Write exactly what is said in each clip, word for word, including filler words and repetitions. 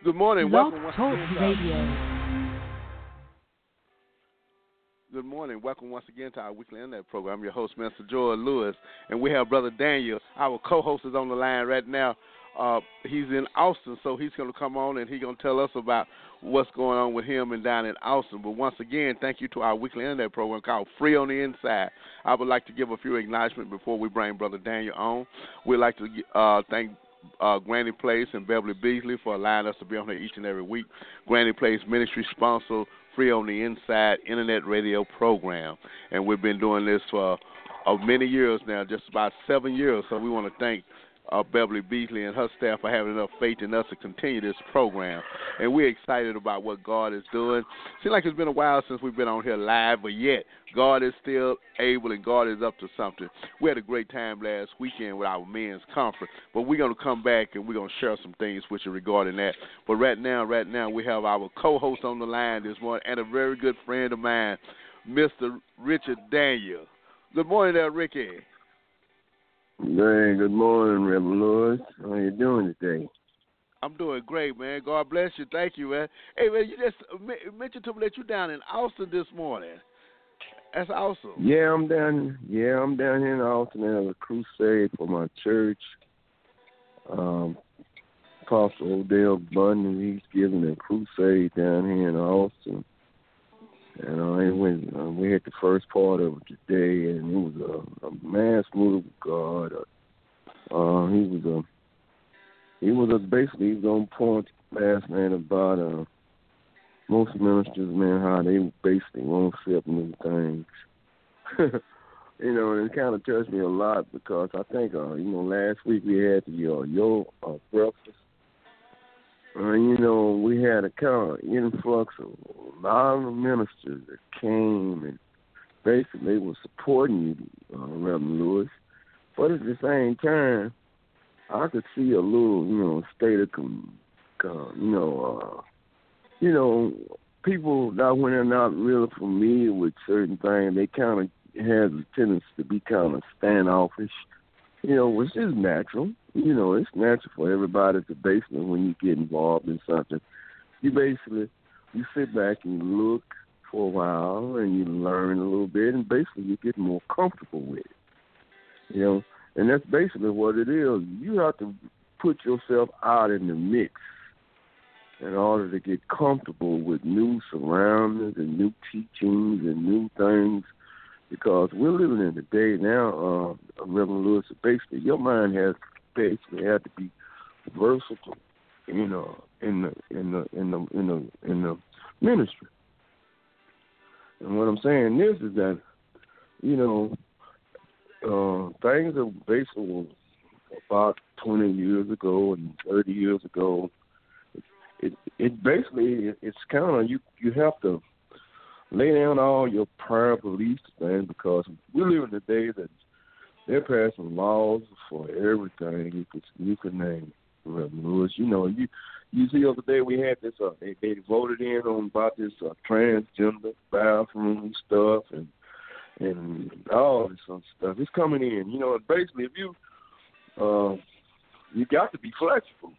Good morning. Blog Welcome once Talk again to Radio. our, Good morning. Welcome once again to our weekly internet program. I'm your host, Mister George Lewis, and we have Brother Daniel. Our co-host is on the line right now. Uh, he's in Austin, so he's going to come on and he's going to tell us about what's going on with him and down in Austin. But once again, thank you to our weekly internet program called Free on the Inside. I would like to give a few acknowledgments before we bring Brother Daniel on. We'd like to uh, thank uh, Granny Place and Beverly Beasley for allowing us to be on here each and every week. Granny Place Ministry sponsor Free on the Inside internet radio program, and we've been doing this for uh, many years now, just about seven years. So we want to thank uh, Beverly Beasley and her staff for having enough faith in us to continue this program, and we're excited about what God is doing. Seems like it's been a while since we've been on here live, but yet God is still able and God is up to something. We had a great time last weekend with our men's conference, but we're going to come back and we're going to share some things with you regarding that. But right now, right now, we have our co-host on the line this morning and a very good friend of mine, Mister Richard Daniel. Good morning there, Ricky. Hey, good morning, Reverend Lewis. How you doing today? I'm doing great, man. God bless you. Thank you, man. Hey, man, you just mentioned to me that you're down in Austin this morning. That's awesome. Yeah, I'm down. Yeah, I'm down here in Austin at a crusade for my church. Um, Apostle Odell Bundy, he's giving a crusade down here in Austin. And I went. Uh, we had the first part of it today, and it was a, a mass move of God. Uh, he was a. He was a, basically he was on point, last man about uh, most ministers, man, how they basically won't accept new things. You know, and it kind of touched me a lot because I think, uh, you know, last week we had the uh, Yo uh, breakfast. Uh, you know, we had a kind of influx of a lot of ministers that came and basically they were supporting you, uh, Reverend Lewis. But at the same time, I could see a little, you know, state of, com- com- you know, uh, you know, people that when they're not really familiar with certain things, they kind of have a tendency to be kind of standoffish, you know, which is natural. You know, it's natural for everybody to basically, when you get involved in something, you basically, you sit back and you look for a while and you learn a little bit and basically you get more comfortable with it, you know. And that's basically what it is. You have to put yourself out in the mix in order to get comfortable with new surroundings and new teachings and new things, because we're living in the day now, uh, Reverend Lewis, basically your mind has basically had to be versatile, you know, in the in the in the in the in the ministry. And what I'm saying is is that, you know, uh, things are basically about twenty years ago and thirty years ago. It it basically it's kind of you you have to lay down all your prior beliefs, man, because we live in the day that they're passing laws for everything you could you could name. Reverend Lewis, you know, you you see the other day we had this uh, they, they voted in on about this uh, transgender bathroom stuff and and all this other stuff. It's coming in, you know. And basically, if you uh, you got to be flexible.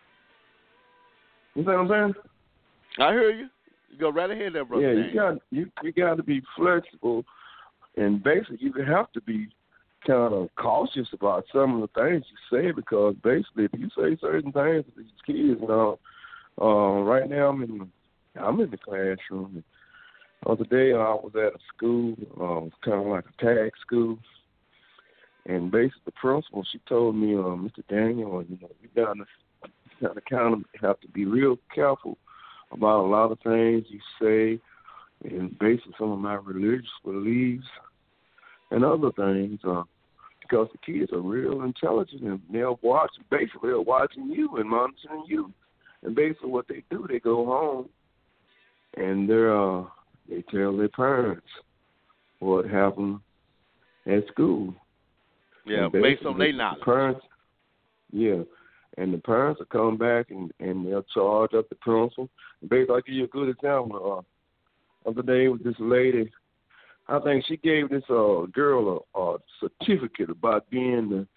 You know what I'm saying? I hear you. You go right ahead there, brother. Yeah, you got you you got to be flexible, and basically you have to be kind of cautious about some of the things you say, because basically if you say certain things to these kids, you know, uh, right now I'm in I'm in the classroom. The other day I was at a school, uh, kind of like a tag school, and basically the principal, she told me, uh, Mister Daniel, you know, you got to kind of kind of have to be real careful about a lot of things you say, and basically some of my religious beliefs and other things, uh, because the kids are real intelligent and they're watching, basically they're watching you and monitoring you. And basically what they do, they go home and they're, uh, they tell their parents what happened at school. Yeah, based on their knowledge. Parents, yeah. And the parents will come back and, and they'll charge up the principal. Basically, I'll give you a good example. Uh, other day with this lady, I think she gave this uh, girl a, a certificate about being the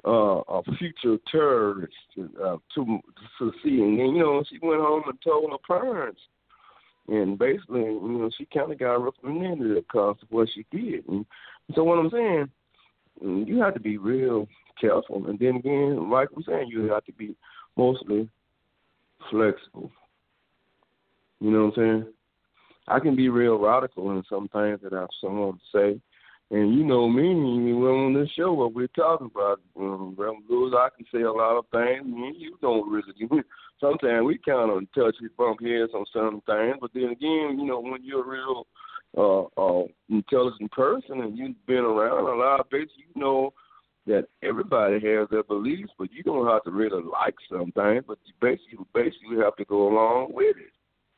uh, a future terrorist uh, to to see. And then, you know, she went home and told her parents. And basically, you know, she kind of got reprimanded because of what she did. And so what I'm saying, you have to be real careful. And then again, like I'm saying, you have to be mostly flexible. You know what I'm saying? I can be real radical in some things that I have someone to say. And you know me, we're on this show, what we're talking about. Um, Reverend Lewis, I can say a lot of things. Me and you don't really do. Sometimes we kind of touch, we bump heads on some things. But then again, you know, when you're a real uh, uh, intelligent person and you've been around a lot of places, you know that everybody has their beliefs, but you don't have to really like some things. But you basically, basically have to go along with it.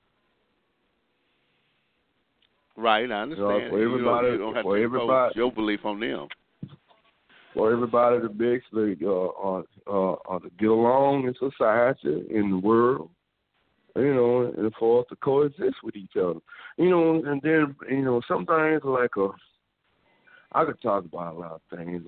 Right, I understand. You know, for everybody, you don't, you don't have for to everybody, your belief on them. For everybody to basically uh, uh, uh, uh, to get along in society, in the world, you know, and for us to coexist with each other, you know, and then you know, sometimes like a, I could talk about a lot of things,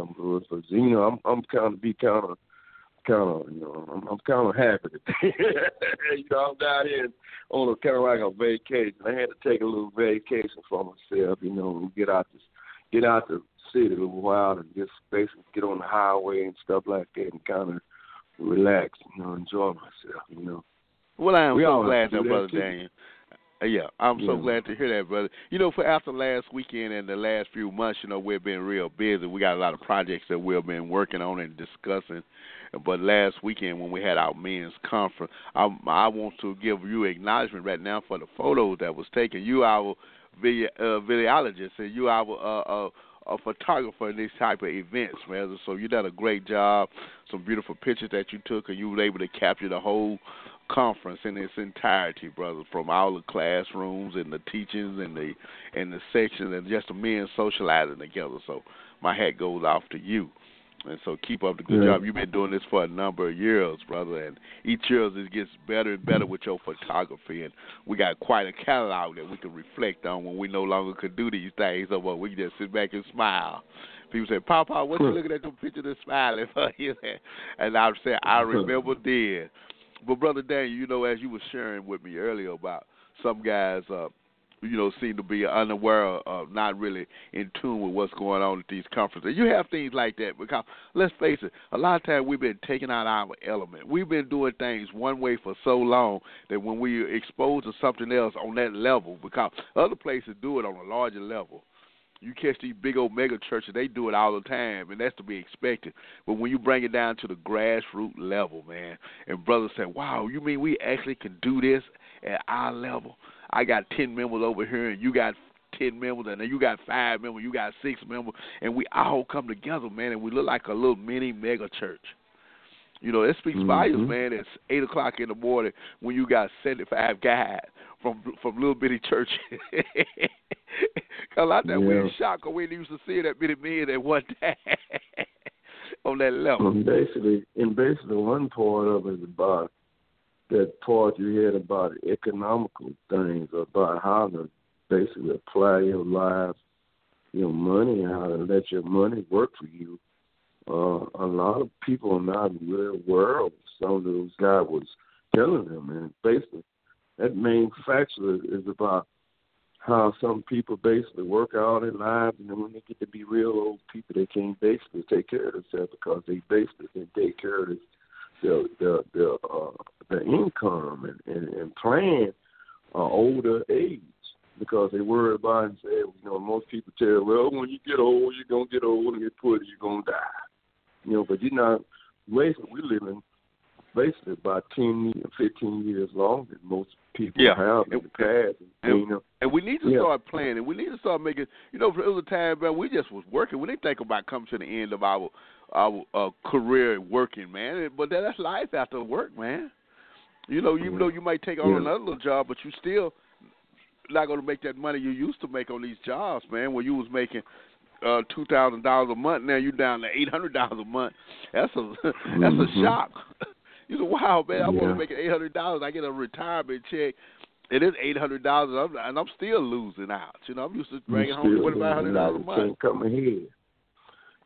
but you know, I'm I'm kind of be kind of. Kind of, you know, I'm, I'm kind of happy today. You know, I'm down here on a kind of like a vacation. I had to take a little vacation for myself, you know, and get out this, get out the city a little while and just basically get on the highway and stuff like that and kind of relax, you know, enjoy myself, you know. Well, I am we so glad, though, that Brother too. Daniel. Uh, yeah, I'm yeah. so glad to hear that, brother. You know, for after last weekend and the last few months, you know, we've been real busy. We got a lot of projects that we've been working on and discussing. But last weekend when we had our men's conference, I, I want to give you acknowledgement right now for the photos that was taken. You our video, uh, videologist and you our uh, uh, a photographer in these type of events, man. So you did a great job. Some beautiful pictures that you took, and you were able to capture the whole conference in its entirety, brother, from all the classrooms and the teachings and the and the sections and just the men socializing together. So my hat goes off to you. And so keep up the good yeah. job. You've been doing this for a number of years, brother, and each year it gets better and better with your photography. And we got quite a catalog that we can reflect on when we no longer could do these things. So well, we can just sit back and smile. People say, Papa, what you looking at them pictures and smiling for? And I would say, I remember then. But, Brother Daniel, you know, as you were sharing with me earlier about some guys, uh, you know, seem to be unaware of, not really in tune with what's going on at these conferences. You have things like that because, let's face it, a lot of times we've been taking out our element. We've been doing things one way for so long that when we are exposed to something else on that level, because other places do it on a larger level. You catch these big old mega churches, they do it all the time, and that's to be expected. But when you bring it down to the grassroots level, man, and brothers say, wow, you mean we actually can do this at our level? I got ten members over here, and you got ten members, and then you got five members, you got six members, and we all come together, man, and we look like a little mini mega church. You know, it speaks mm-hmm. volumes, man. It's eight o'clock in the morning when you got seventy-five guys from from little bitty churches. A lot of that yeah. we're shocked because we didn't used to see that many men at one time on that level. And basically, and basically one part of it is about that part you had about economical things, about how to basically apply your life, your money, how to let your money work for you. Uh, a lot of people are not really aware of some of those guys was telling them, and basically that main factor is about how some people basically work all their lives, and then when they get to be real old people, they can't basically take care of themselves because they basically can take care of this, their their their, uh, their income and, and, and plan uh, older age because they worry about it and say, you know, most people tell, well, when you get old, you're going to get old and get put, you're going to die. You know, but you're not, basically, we're living basically about ten, fifteen years longer than most people yeah. have in and, the past. And, and, you know, and we need to yeah. start planning. We need to start making, you know, for the time, man, we just was working. We didn't think about coming to the end of our our uh, career working, man. But that's life after work, man. You know, even yeah. though you might take on yeah. another little job, but you still not going to make that money you used to make on these jobs, man, where you was making uh, two thousand dollars a month. Now you're down to eight hundred dollars a month. That's a that's mm-hmm. a shock. You say, wow, man, I'm yeah. only making eight hundred dollars. I get a retirement check. It is eight hundred dollars, and I'm, and I'm still losing out. You know, I'm used to bringing home twenty-five hundred dollars a month. Can't come ahead.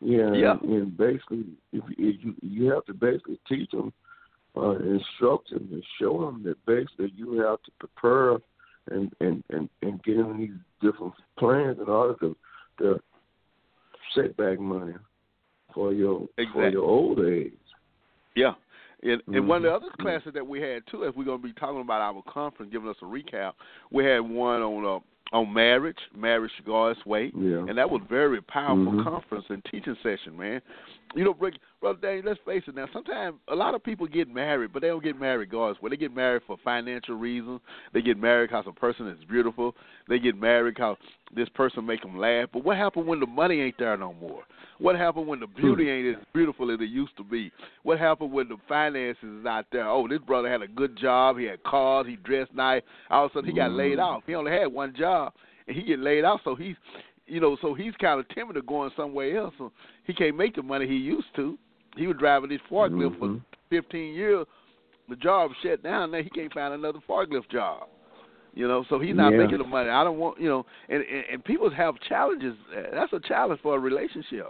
Yeah, Yeah. and, and basically, if, if you you have to basically teach them, uh, instruct them, and show them that basically you have to prepare and and and, and get in these different plans in order to to set back money for your Exactly. for your older age. Yeah. And, Mm-hmm. and one of the other classes that we had too, as we're going to be talking about our conference, giving us a recap, we had one on uh, on marriage, marriage God's way, Yeah. and that was a very powerful Mm-hmm. conference and teaching session, man. You know, Brother Daniel, let's face it now. Sometimes a lot of people get married, but they don't get married God's way. They get married for financial reasons. They get married because a person is beautiful. They get married because this person make them laugh. But what happened when the money ain't there no more? What happened when the beauty ain't as beautiful as it used to be? What happened when the finances is not there? Oh, this brother had a good job. He had cars. He dressed nice. All of a sudden, he got laid off. He only had one job, and he get laid off. So he's, you know, so he's kind of timid of going somewhere else. So he can't make the money he used to. He was driving this forklift Mm-hmm. for fifteen years. The job shut down. Now he can't find another forklift job. You know, so he's not Yeah. making the money. I don't want, you know, and, and, and people have challenges. That's a challenge for a relationship.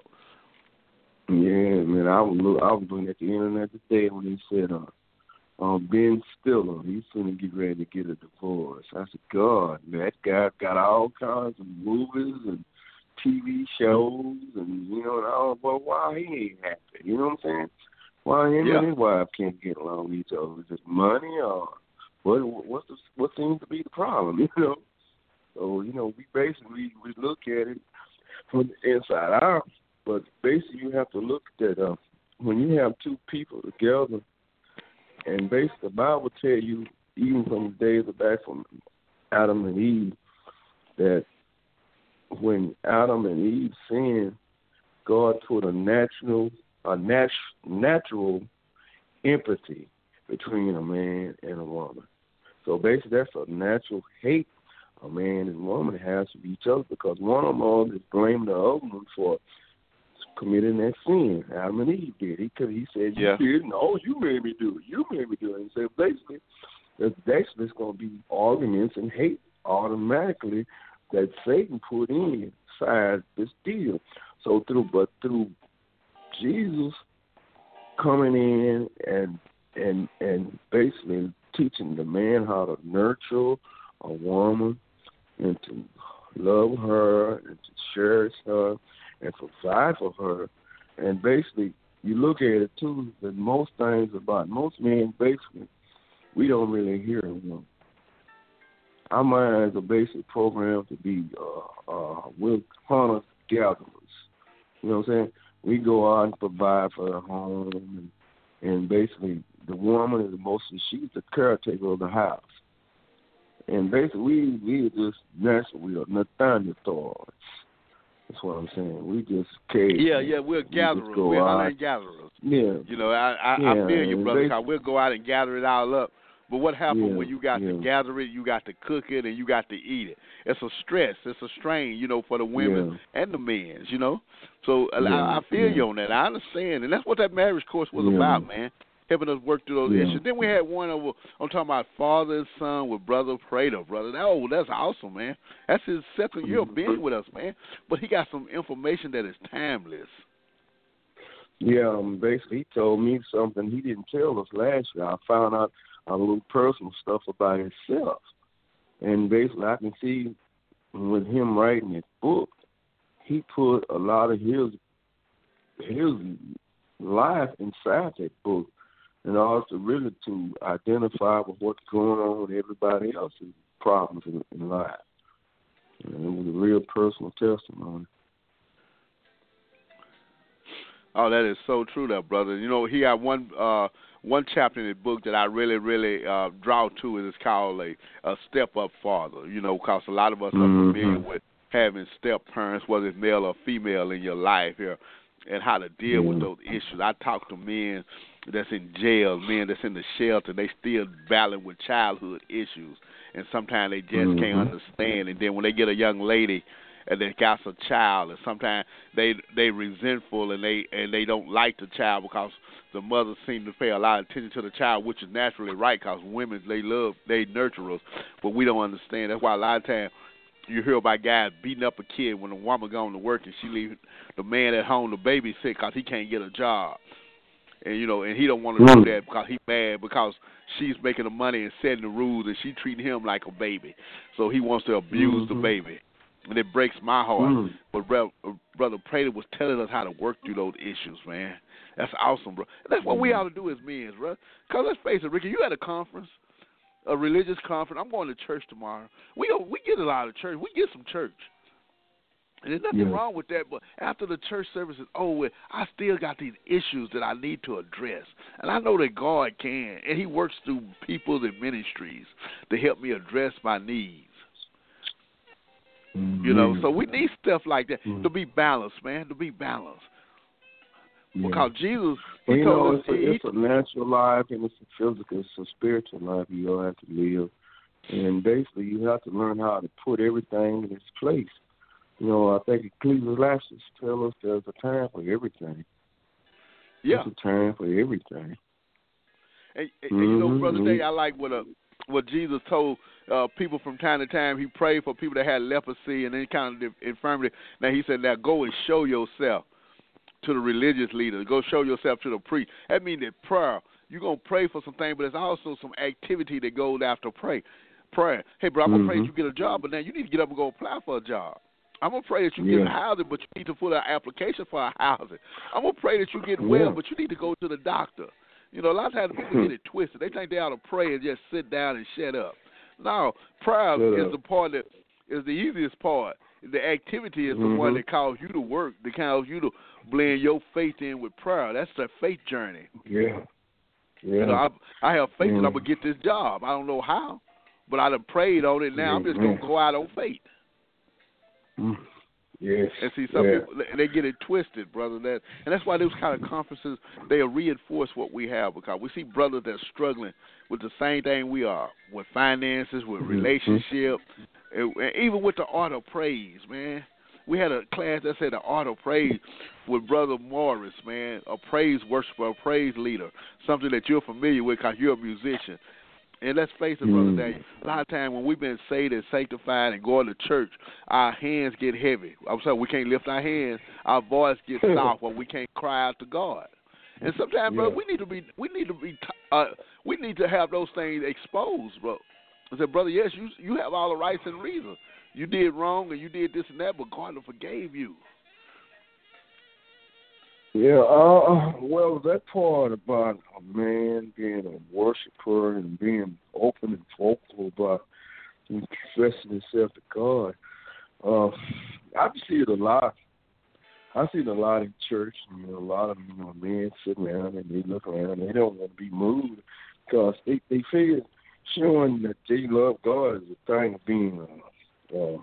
Yeah, man. I was look, I was looking at the internet today when he said, uh, um, Ben Stiller, he's gonna get ready to get a divorce. I said, God, man, that guy got all kinds of movies and T V shows, and you know, and all. But why he ain't happy? You know what I'm saying? Why him Yeah. and his wife can't get along with each other? Is it money or what? What's the, what seems to be the problem? You know. So you know, we basically we look at it from the inside out. But basically, you have to look at uh, when you have two people together, and basically, the Bible tell you, even from the days of back from Adam and Eve, that when Adam and Eve sinned, God put a natural, a nat- natural empathy between a man and a woman. So basically, that's a natural hate a man and woman has for each other, because one of them is blaming the other one for committing that sin. Adam and Eve did. He could. He said, "You Yeah. did. No, you made me do it. You made me do it." And so basically, there's basically it's going to be arguments and hate automatically that Satan put inside this deal. So through, but through Jesus coming in and and and basically teaching the man how to nurture a woman and to love her and to cherish her and provide for her. And basically, you look at it, too, that most things about most men, basically, we don't really hear them. Our minds are basically programmed to be uh, uh, with hunters, gatherers. You know what I'm saying? We go out and provide for the home, and, and basically, the woman is the most, she's the caretaker of the house. And basically, we, we just, naturally, we are Nathaniel. That's what I'm saying. We just cave. Yeah, yeah, we're we gatherers. We're hunter gatherers. Yeah. You know, I I, yeah, I feel you, brother. Cause they, we'll go out and gather it all up. But what happens yeah, when you got yeah. to gather it, you got to cook it, and you got to eat it? It's a stress. It's a strain, you know, for the women yeah. and the men, you know. So yeah, I, I feel yeah. you on that. I understand. And that's what that marriage course was yeah. about, man. Helping us work through those yeah. issues. Then we had one over, I'm talking about father and son with Brother Prater, brother. That, oh, that's awesome, man. That's his second year of being with us, man. But he got some information that is timeless. Yeah, um, basically, he told me something he didn't tell us last year. I found out a little personal stuff about himself. And basically, I can see with him writing his book, he put a lot of his his life inside that book, and also really to identify with what's going on with everybody else's problems in, in life. And it was a real personal testimony. Oh, that is so true, that brother. You know, he got one uh, one chapter in his book that I really, really uh, draw to. It is called a, a step up father. You know, because a lot of us mm-hmm. are familiar with having step parents, whether it's male or female in your life here, and how to deal yeah. with those issues. I talk to men that's in jail, men that's in the shelter. They still battling with childhood issues, and sometimes they just mm-hmm. can't understand. And then when they get a young lady and they got a child, and sometimes they they resentful and they and they don't like the child because the mother seems to pay a lot of attention to the child, which is naturally right because women, they love, they nurture us, but we don't understand. That's why a lot of times you hear about guys beating up a kid when a woman going to work and she leaves the man at home to babysit because he can't get a job. And, you know, and he don't want to mm. do that because he's mad because she's making the money and setting the rules and she treating him like a baby. So he wants to abuse mm-hmm. the baby. And it breaks my heart. Mm. But Brother, Brother Prater was telling us how to work through those issues, man. That's awesome, bro. And that's what we ought to do as men, bro. Because let's face it, Ricky, you at a conference, a religious conference. I'm going to church tomorrow. We go, we get a lot of church. We get some church. And there's nothing yeah. wrong with that, but after the church service is over, I still got these issues that I need to address. And I know that God can, and he works through people and ministries to help me address my needs. Mm-hmm. You know, so we need stuff like that mm-hmm. to be balanced, man, to be balanced. Yeah. Because Jesus, he well, you told know, us... it's, a, he, it's a natural life and it's a physical, it's a spiritual life you all have to live. And basically you have to learn how to put everything in its place. You know, I think Ecclesiastes tell us there's a time for everything. Yeah. There's a time for everything. And, and, mm-hmm. and you know, Brother Day, I like what a, what Jesus told uh, people from time to time. He prayed for people that had leprosy and any kind of infirmity. Now he said, now go and show yourself to the religious leaders. Go show yourself to the priest. That means that prayer, you're going to pray for some things, but there's also some activity that goes after pray. prayer. Hey, bro, I'm going to mm-hmm. pray that you get a job, but now you need to get up and go apply for a job. I'm going to pray that you yeah. get a housing, but you need to put an application for a housing. I'm going to pray that you get well, yeah. but you need to go to the doctor. You know, a lot of times people get it twisted. They think they ought to pray and just sit down and shut up. No, prayer shut is up. the part that is the easiest part. The activity is mm-hmm. the one that calls you to work, that calls you to blend your faith in with prayer. That's the faith journey. Yeah. Yeah. You know, I, I have faith mm. that I'm going to get this job. I don't know how, but I done prayed on it. Now I'm just going to go out on faith. Mm. Yes. And see, some yeah. people, they get it twisted, brother. That and that's why those kind of conferences, they reinforce what we have, because we see brothers that are struggling with the same thing we are, with finances, with mm-hmm. relationship, and, and even with the art of praise, man. We had a class that said the art of praise with Brother Morris, man, a praise worshiper, a praise leader, something that you're familiar with because you're a musician. And let's face it, Brother mm. Daniel, a lot of times when we've been saved and sanctified and going to church, our hands get heavy. I'm saying we can't lift our hands. Our voice gets soft when we can't cry out to God. And sometimes, yeah. brother, we need to be, we need to be, uh, we need to have those things exposed, bro. I said, brother, yes, you you have all the rights and reasons. You did wrong and you did this and that, but God forgave you. Yeah, uh, well, that part about a man being a worshiper and being open and vocal about confessing himself to God, uh, I see it a lot. I see it a lot in church. You know, a lot of you know men sit around and they look around and they don't want to be moved because they they figure showing that they love God is a thing of being uh, uh,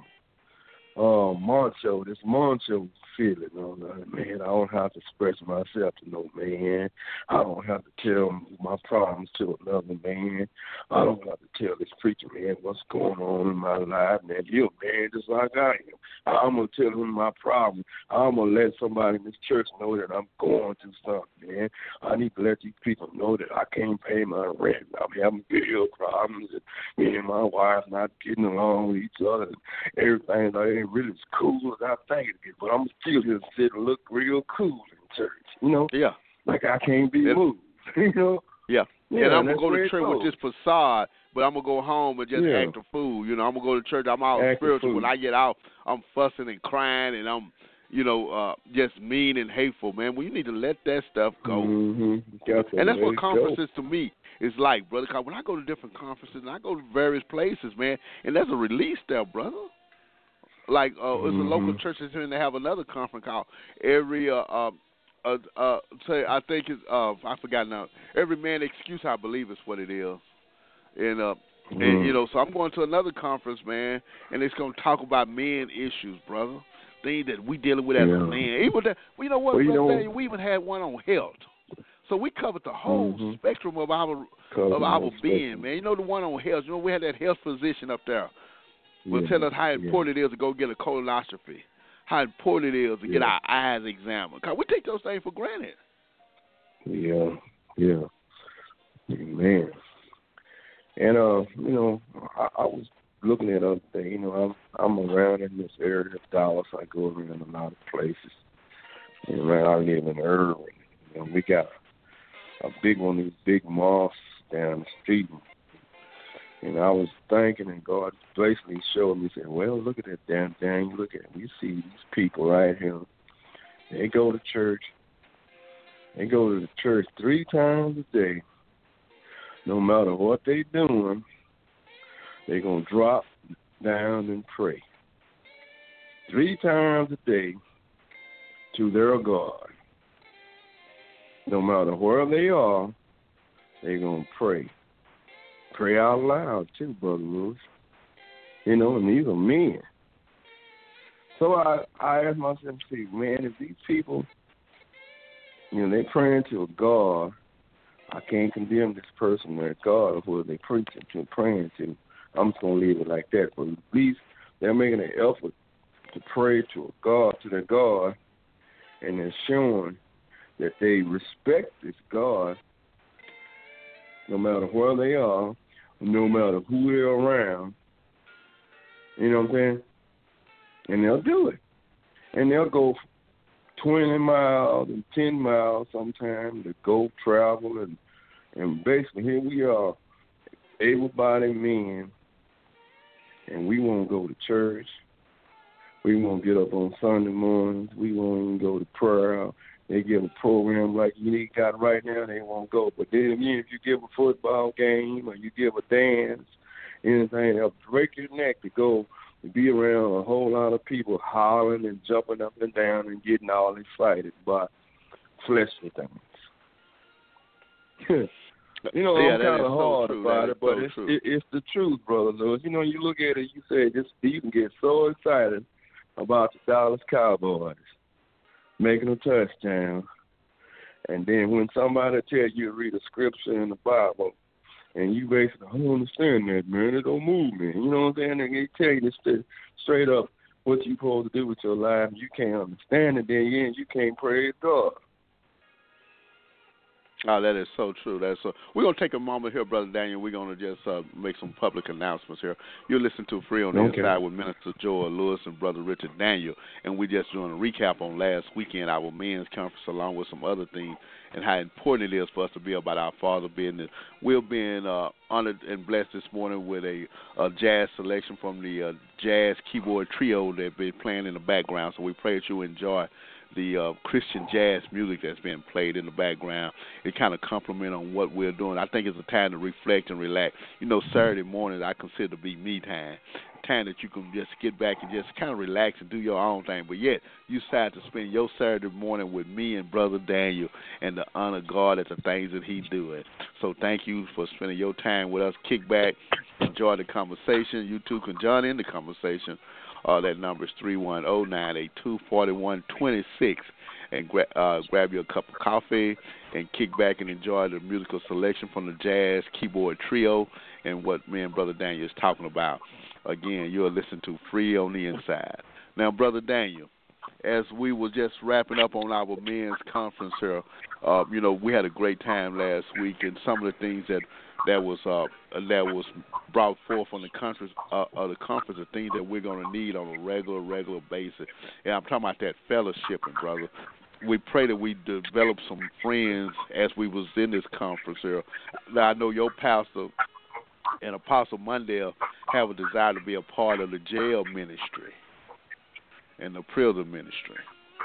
uh, macho. This macho feeling, you know, man, I don't have to express myself to no man. I don't have to tell my problems to another man. I don't have to tell this preacher man what's going on in my life, man. You're a man just like I am. I'm going to tell him my problem. I'm going to let somebody in this church know that I'm going through something, man. I need to let these people know that I can't pay my rent. I'm having bill problems, and me and my wife not getting along with each other, and everything like, ain't really as cool as I think it is, but I'm still here to sit and look real cool in church, you know? Yeah. Like I can't be yeah. moved, you know? Yeah. yeah and I'm going to go to church goes. with this facade, but I'm going to go home and just yeah. act a fool. You know, I'm going to go to church. I'm all act spiritual. When I get out, I'm fussing and crying, and I'm, you know, uh, just mean and hateful, man. Well, you need to let that stuff go. Mm-hmm. And that's what conferences go. to me is like, brother. Because when I go to different conferences and I go to various places, man, and there's a release there, brother. Like, uh, mm-hmm. it's a local church that's here, and they have another conference called Every, uh, uh, uh, uh say, I think it's, uh, I forgot now, Every Man Excuse, I believe is what it is. And, uh, mm-hmm. and, you know, so I'm going to another conference, man, and it's going to talk about men issues, brother. Things that we dealing with as yeah. a man. Even that, well, you know what, well, you know, we even had one on health. So we covered the whole mm-hmm. spectrum of our Cover of our being, spectrum. man. You know the one on health. You know we had that health physician up there. We'll yeah. tell us how important yeah. it is to go get a colonoscopy, how important it is to yeah. get our eyes examined. Cause we take those things for granted. Yeah, yeah, man. And uh, you know, I, I was looking at other things. You know, I'm I'm around in this area of Dallas. I go around a lot of places. And around I live in Irving. You know, we got a big one of these big mosques down the street. And I was thinking, and God basically showed me, said, well, look at that damn thing. Look at it. You see these people right here. They go to church. They go to the church three times a day. No matter what they doing, they're going to drop down and pray. Three times a day to their God. No matter where they are, they're going to pray. Pray out loud, too, Brother Lewis. You know, and these are men. So I, I asked myself, see, man, if these people, you know, they're praying to a God, I can't condemn this person their God or who they preaching to, praying to. I'm just going to leave it like that. But at least they're making an effort to pray to a God, to their God, and they're showing that they respect this God no matter where they are, no matter who they're around. You know what I'm saying? And they'll do it. And they'll go twenty miles and ten miles sometimes to go travel. And, and basically, here we are, able-bodied men, and we won't go to church. We won't get up on Sunday mornings. We won't even go to prayer. They give a program like you got right now, they won't go. But then again, if you give a football game or you give a dance, anything, they'll break your neck to go to be around a whole lot of people hollering and jumping up and down and getting all excited by fleshly things. You know, yeah, I'm kind of so hard true. about that it, but so it's, true. it, it's the truth, Brother Lewis. You know, you look at it, you say, just you can get so excited about the Dallas Cowboys making a touchdown, and then when somebody tells you to read a scripture in the Bible, and you basically, I don't understand that, man, it don't move me. You know what I'm saying? And they tell you this straight up what you're supposed to do with your life, you can't understand it, then yeah, you can't praise God. Oh, that is so true. That's so. We're gonna take a moment here, Brother Daniel. We're gonna just uh, make some public announcements here. You're listening to Free on the okay. Inside with Minister Joel Lewis and Brother Richard Daniel, and we're just doing a recap on last weekend, our men's conference, along with some other things, and how important it is for us to be about our Father business. We're being uh, honored and blessed this morning with a, a jazz selection from the uh, jazz keyboard trio that's been playing in the background. So we pray that you enjoy the uh, Christian jazz music that's being played in the background. It kind of complement on what we're doing. I think it's a time to reflect and relax. You know, Saturday morning I consider to be me time, time that you can just get back and just kind of relax and do your own thing. But yet, you decide to spend your Saturday morning with me and Brother Daniel and to honor God at the things that He's doing. So thank you for spending your time with us. Kick back, enjoy the conversation. You too can join in the conversation. Uh, that number is three one zero, nine eight two, four one two six. And gra- uh, grab you a cup of coffee and kick back and enjoy the musical selection from the jazz keyboard trio and what me and Brother Daniel is talking about. Again, you're listening to Free on the Inside. Now, Brother Daniel, as we were just wrapping up on our men's conference here, uh, you know, we had a great time last week, and some of the things that that was uh, that was brought forth on the conference, uh, uh, the conference, are things that we're going to need on a regular, regular basis. And I'm talking about that fellowshipping, brother. We pray that we develop some friends as we was in this conference here. Now, I know your pastor and Apostle Mundell have a desire to be a part of the jail ministry and the prison ministry.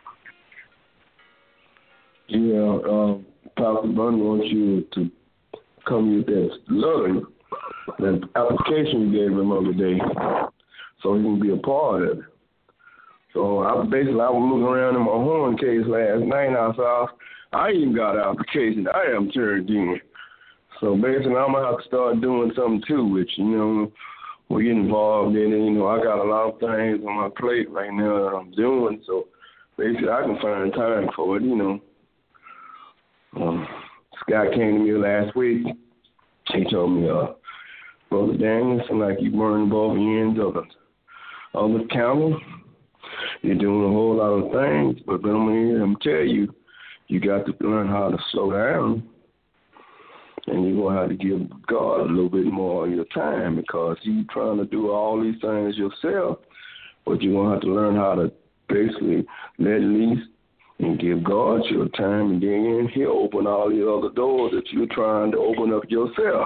Yeah, um, Pastor Bunny wants you to come with that letter, that application you gave him the other day, so he can be a part of it. So I basically, I was looking around in my horn case last night, and I saw I even got an application I am turned in. So basically, I'm going to have to start doing something too, which, you know, we get involved in it. You know, I got a lot of things on my plate right now that I'm doing, so basically I can find time for it, you know. Um, Scott came to me last week. He told me, uh, Brother Daniel, it seems like you burning both ends of the, of the counter. You're doing a whole lot of things, but I'm going to tell you, you got to learn how to slow down. And you're going to have to give God a little bit more of your time because you're trying to do all these things yourself, but you're going to have to learn how to basically let loose and give God your time, and then He'll open all the other doors that you're trying to open up yourself.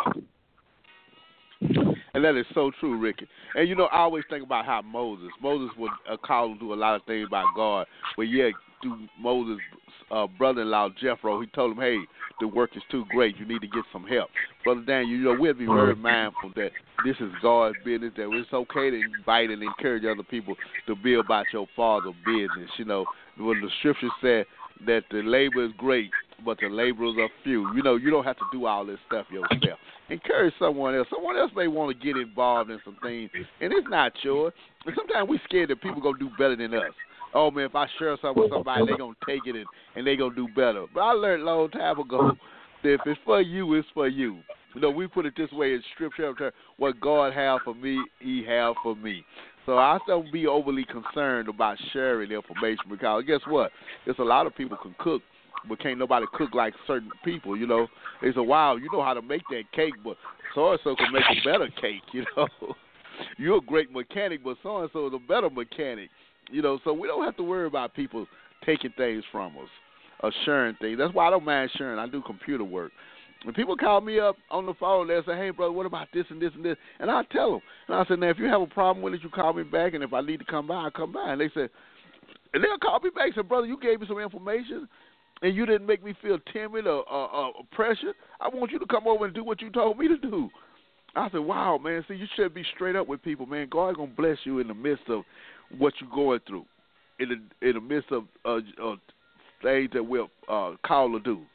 And that is so true, Ricky. And, you know, I always think about how Moses, Moses was uh, called to do a lot of things by God, but yet through Moses' uh, brother-in-law, Jethro, he told him, hey, the work is too great. You need to get some help. Brother Daniel, you know, we'll be very mindful that this is God's business, that it's okay to invite and encourage other people to be about your Father's business. You know, when the scripture said that the labor is great, but the laborers are few. You know, you don't have to do all this stuff yourself. Encourage someone else. Someone else may want to get involved in some things, and it's not yours. And sometimes we're scared that people going to do better than us. Oh, man, if I share something with somebody, they're going to take it and, and they're going to do better. But I learned a long time ago that if it's for you, it's for you. You know, we put it this way in Scripture, what God has for me, He has for me. So I don't be overly concerned about sharing information because guess what? There's a lot of people can cook, but can't nobody cook like certain people, you know. They say, wow, you know how to make that cake, but so-and-so can make a better cake, you know. You're a great mechanic, but so-and-so is a better mechanic, you know. So we don't have to worry about people taking things from us or sharing things. That's why I don't mind sharing. I do computer work. When people call me up on the phone, they'll say, hey, brother, what about this and this and this? And I tell them. And I say, now, if you have a problem with it, you call me back, and if I need to come by, I'll come by. And they say, and they'll call me back and say, brother, you gave me some information, and you didn't make me feel timid or, or, or pressure. I want you to come over and do what you told me to do. I said, wow, man, see, you should be straight up with people, man. God's going to bless you in the midst of what you're going through, in the, in the midst of uh, uh, things that we're uh, called to do.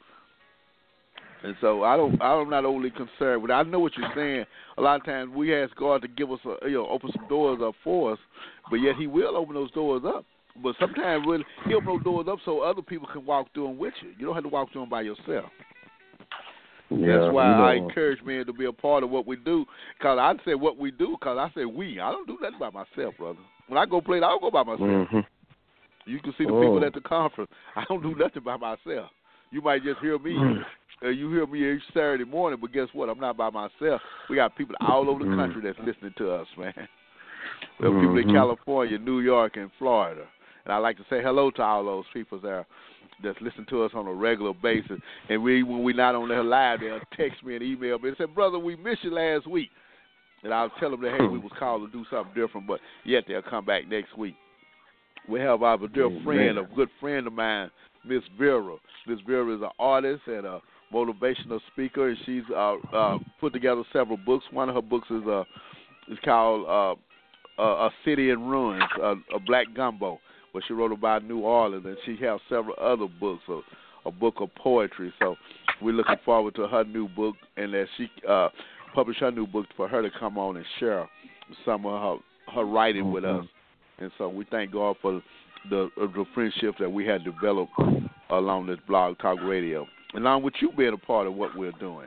And so I don't, I'm not overly concerned, but I know what you're saying. A lot of times we ask God to give us, a, you know, open some doors up for us, but yet He will open those doors up. But sometimes really, He'll open those doors up so other people can walk through them with you. You don't have to walk through them by yourself. Yeah, that's why you know, I encourage men to be a part of what we do. Because I say what we do, because I say we. I don't do nothing by myself, brother. When I go play, I don't go by myself. Mm-hmm. You can see the oh. people at the conference. I don't do nothing by myself. You might just hear me. Uh, you hear me each Saturday morning, but guess what? I'm not by myself. We got people all over the mm-hmm. country that's listening to us, man. We have mm-hmm. people in California, New York, and Florida. And I like to say hello to all those people there that's listening to us on a regular basis. And we, when we're not on there live, they'll text me and email me and say, brother, we missed you last week. And I'll tell them that, hey, we was called to do something different, but yet they'll come back next week. We have our dear oh, friend, man. a good friend of mine, Miss Vera. Miss Vera is an artist and a motivational speaker, and she's uh, uh, put together several books. One of her books is uh, is called uh, uh, A City in Ruins, uh, a Black Gumbo, where she wrote about New Orleans, and she has several other books, a, a book of poetry. So we're looking forward to her new book, and that she uh, published her new book for her to come on and share some of her, her writing mm-hmm. with us. And so we thank God for the, the friendship that we had developed along this Blog Talk Radio, along with you being a part of what we're doing.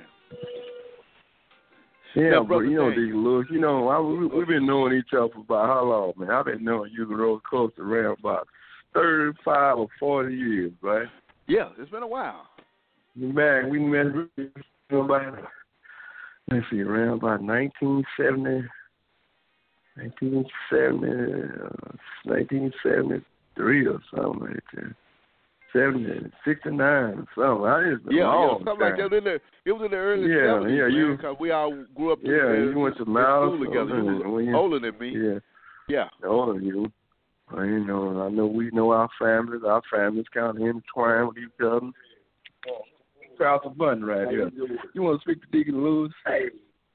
Yeah, now, but you know, Deacon Lewis, you know, I, we, we've been knowing each other for about how long, man? I've been knowing you real close to around about thirty-five or forty years, right? Yeah, it's been a while. Man, we met about, let's see, around about nineteen seventy, nineteen seventy, nineteen seventy-three or something like that. seventy, sixty-nine, something. I just yeah, long yeah, something time. like that. In the, it was in the early yeah, seventies, yeah, you, because we all grew up yeah, in, you went to in Mouse, school together. You uh, were you, older than me. Yeah. Yeah. Older than you. Well, you know, I know we know our families. Our families kind of intertwined with each other. Press a button right here. You want to speak to Deacon Lewis? Hey.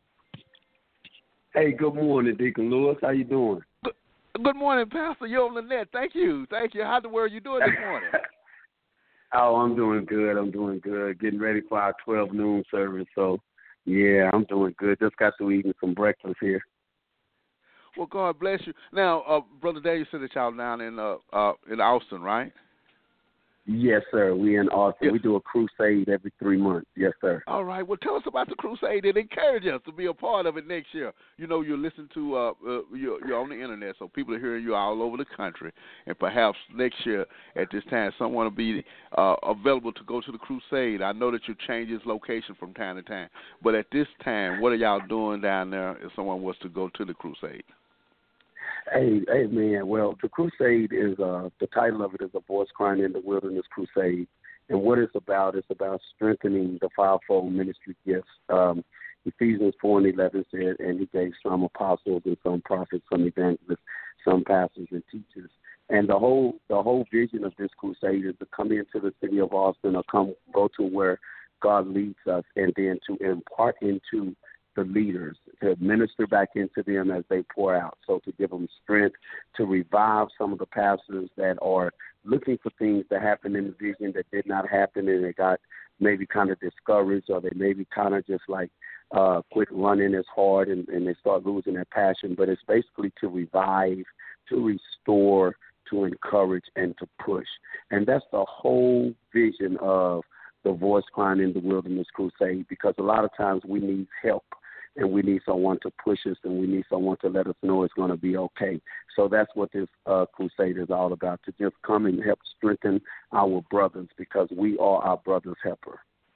Hey, good morning, Deacon Lewis. How you doing? Good, good morning, Pastor Yo Lynette. Thank you. Thank you. How the world are you doing this morning? Oh, I'm doing good. I'm doing good. Getting ready for our twelve noon service. So, yeah, I'm doing good. Just got through eating some breakfast here. Well, God bless you. Now, uh, Brother Daniel said that y'all down in uh, uh, in Austin, right? Yes, sir. We in Austin. Yeah. We do a crusade every three months. Yes, sir. All right. Well, tell us about the crusade and encourage us to be a part of it next year. You know, you listen to uh, uh you're, you're on the internet, so people are hearing you all over the country, and perhaps next year at this time, someone will be uh, available to go to the crusade. I know that you change its location from time to time, but at this time, what are y'all doing down there if someone was to go to the crusade? Hey, hey, man. Well, the crusade is uh, the title of it is A Voice Crying in the Wilderness Crusade, and what it's about is about strengthening the fivefold ministry gifts. Um, Ephesians four and eleven said, and he gave some apostles and some prophets, some evangelists, some pastors and teachers. And the whole the whole vision of this crusade is to come into the city of Austin or come go to where God leads us, and then to impart into the leaders, to minister back into them as they pour out. So to give them strength, to revive some of the pastors that are looking for things that happened in the vision that did not happen, and they got maybe kind of discouraged, or they maybe kind of just like uh, quit running as hard, and, and they start losing their passion. But it's basically to revive, to restore, to encourage, and to push. And that's the whole vision of the Voice Crying in the Wilderness Crusade, because a lot of times we need help, and we need someone to push us, and we need someone to let us know it's going to be okay. So that's what this uh, crusade is all about, to just come and help strengthen our brothers, because we are our brother's helper.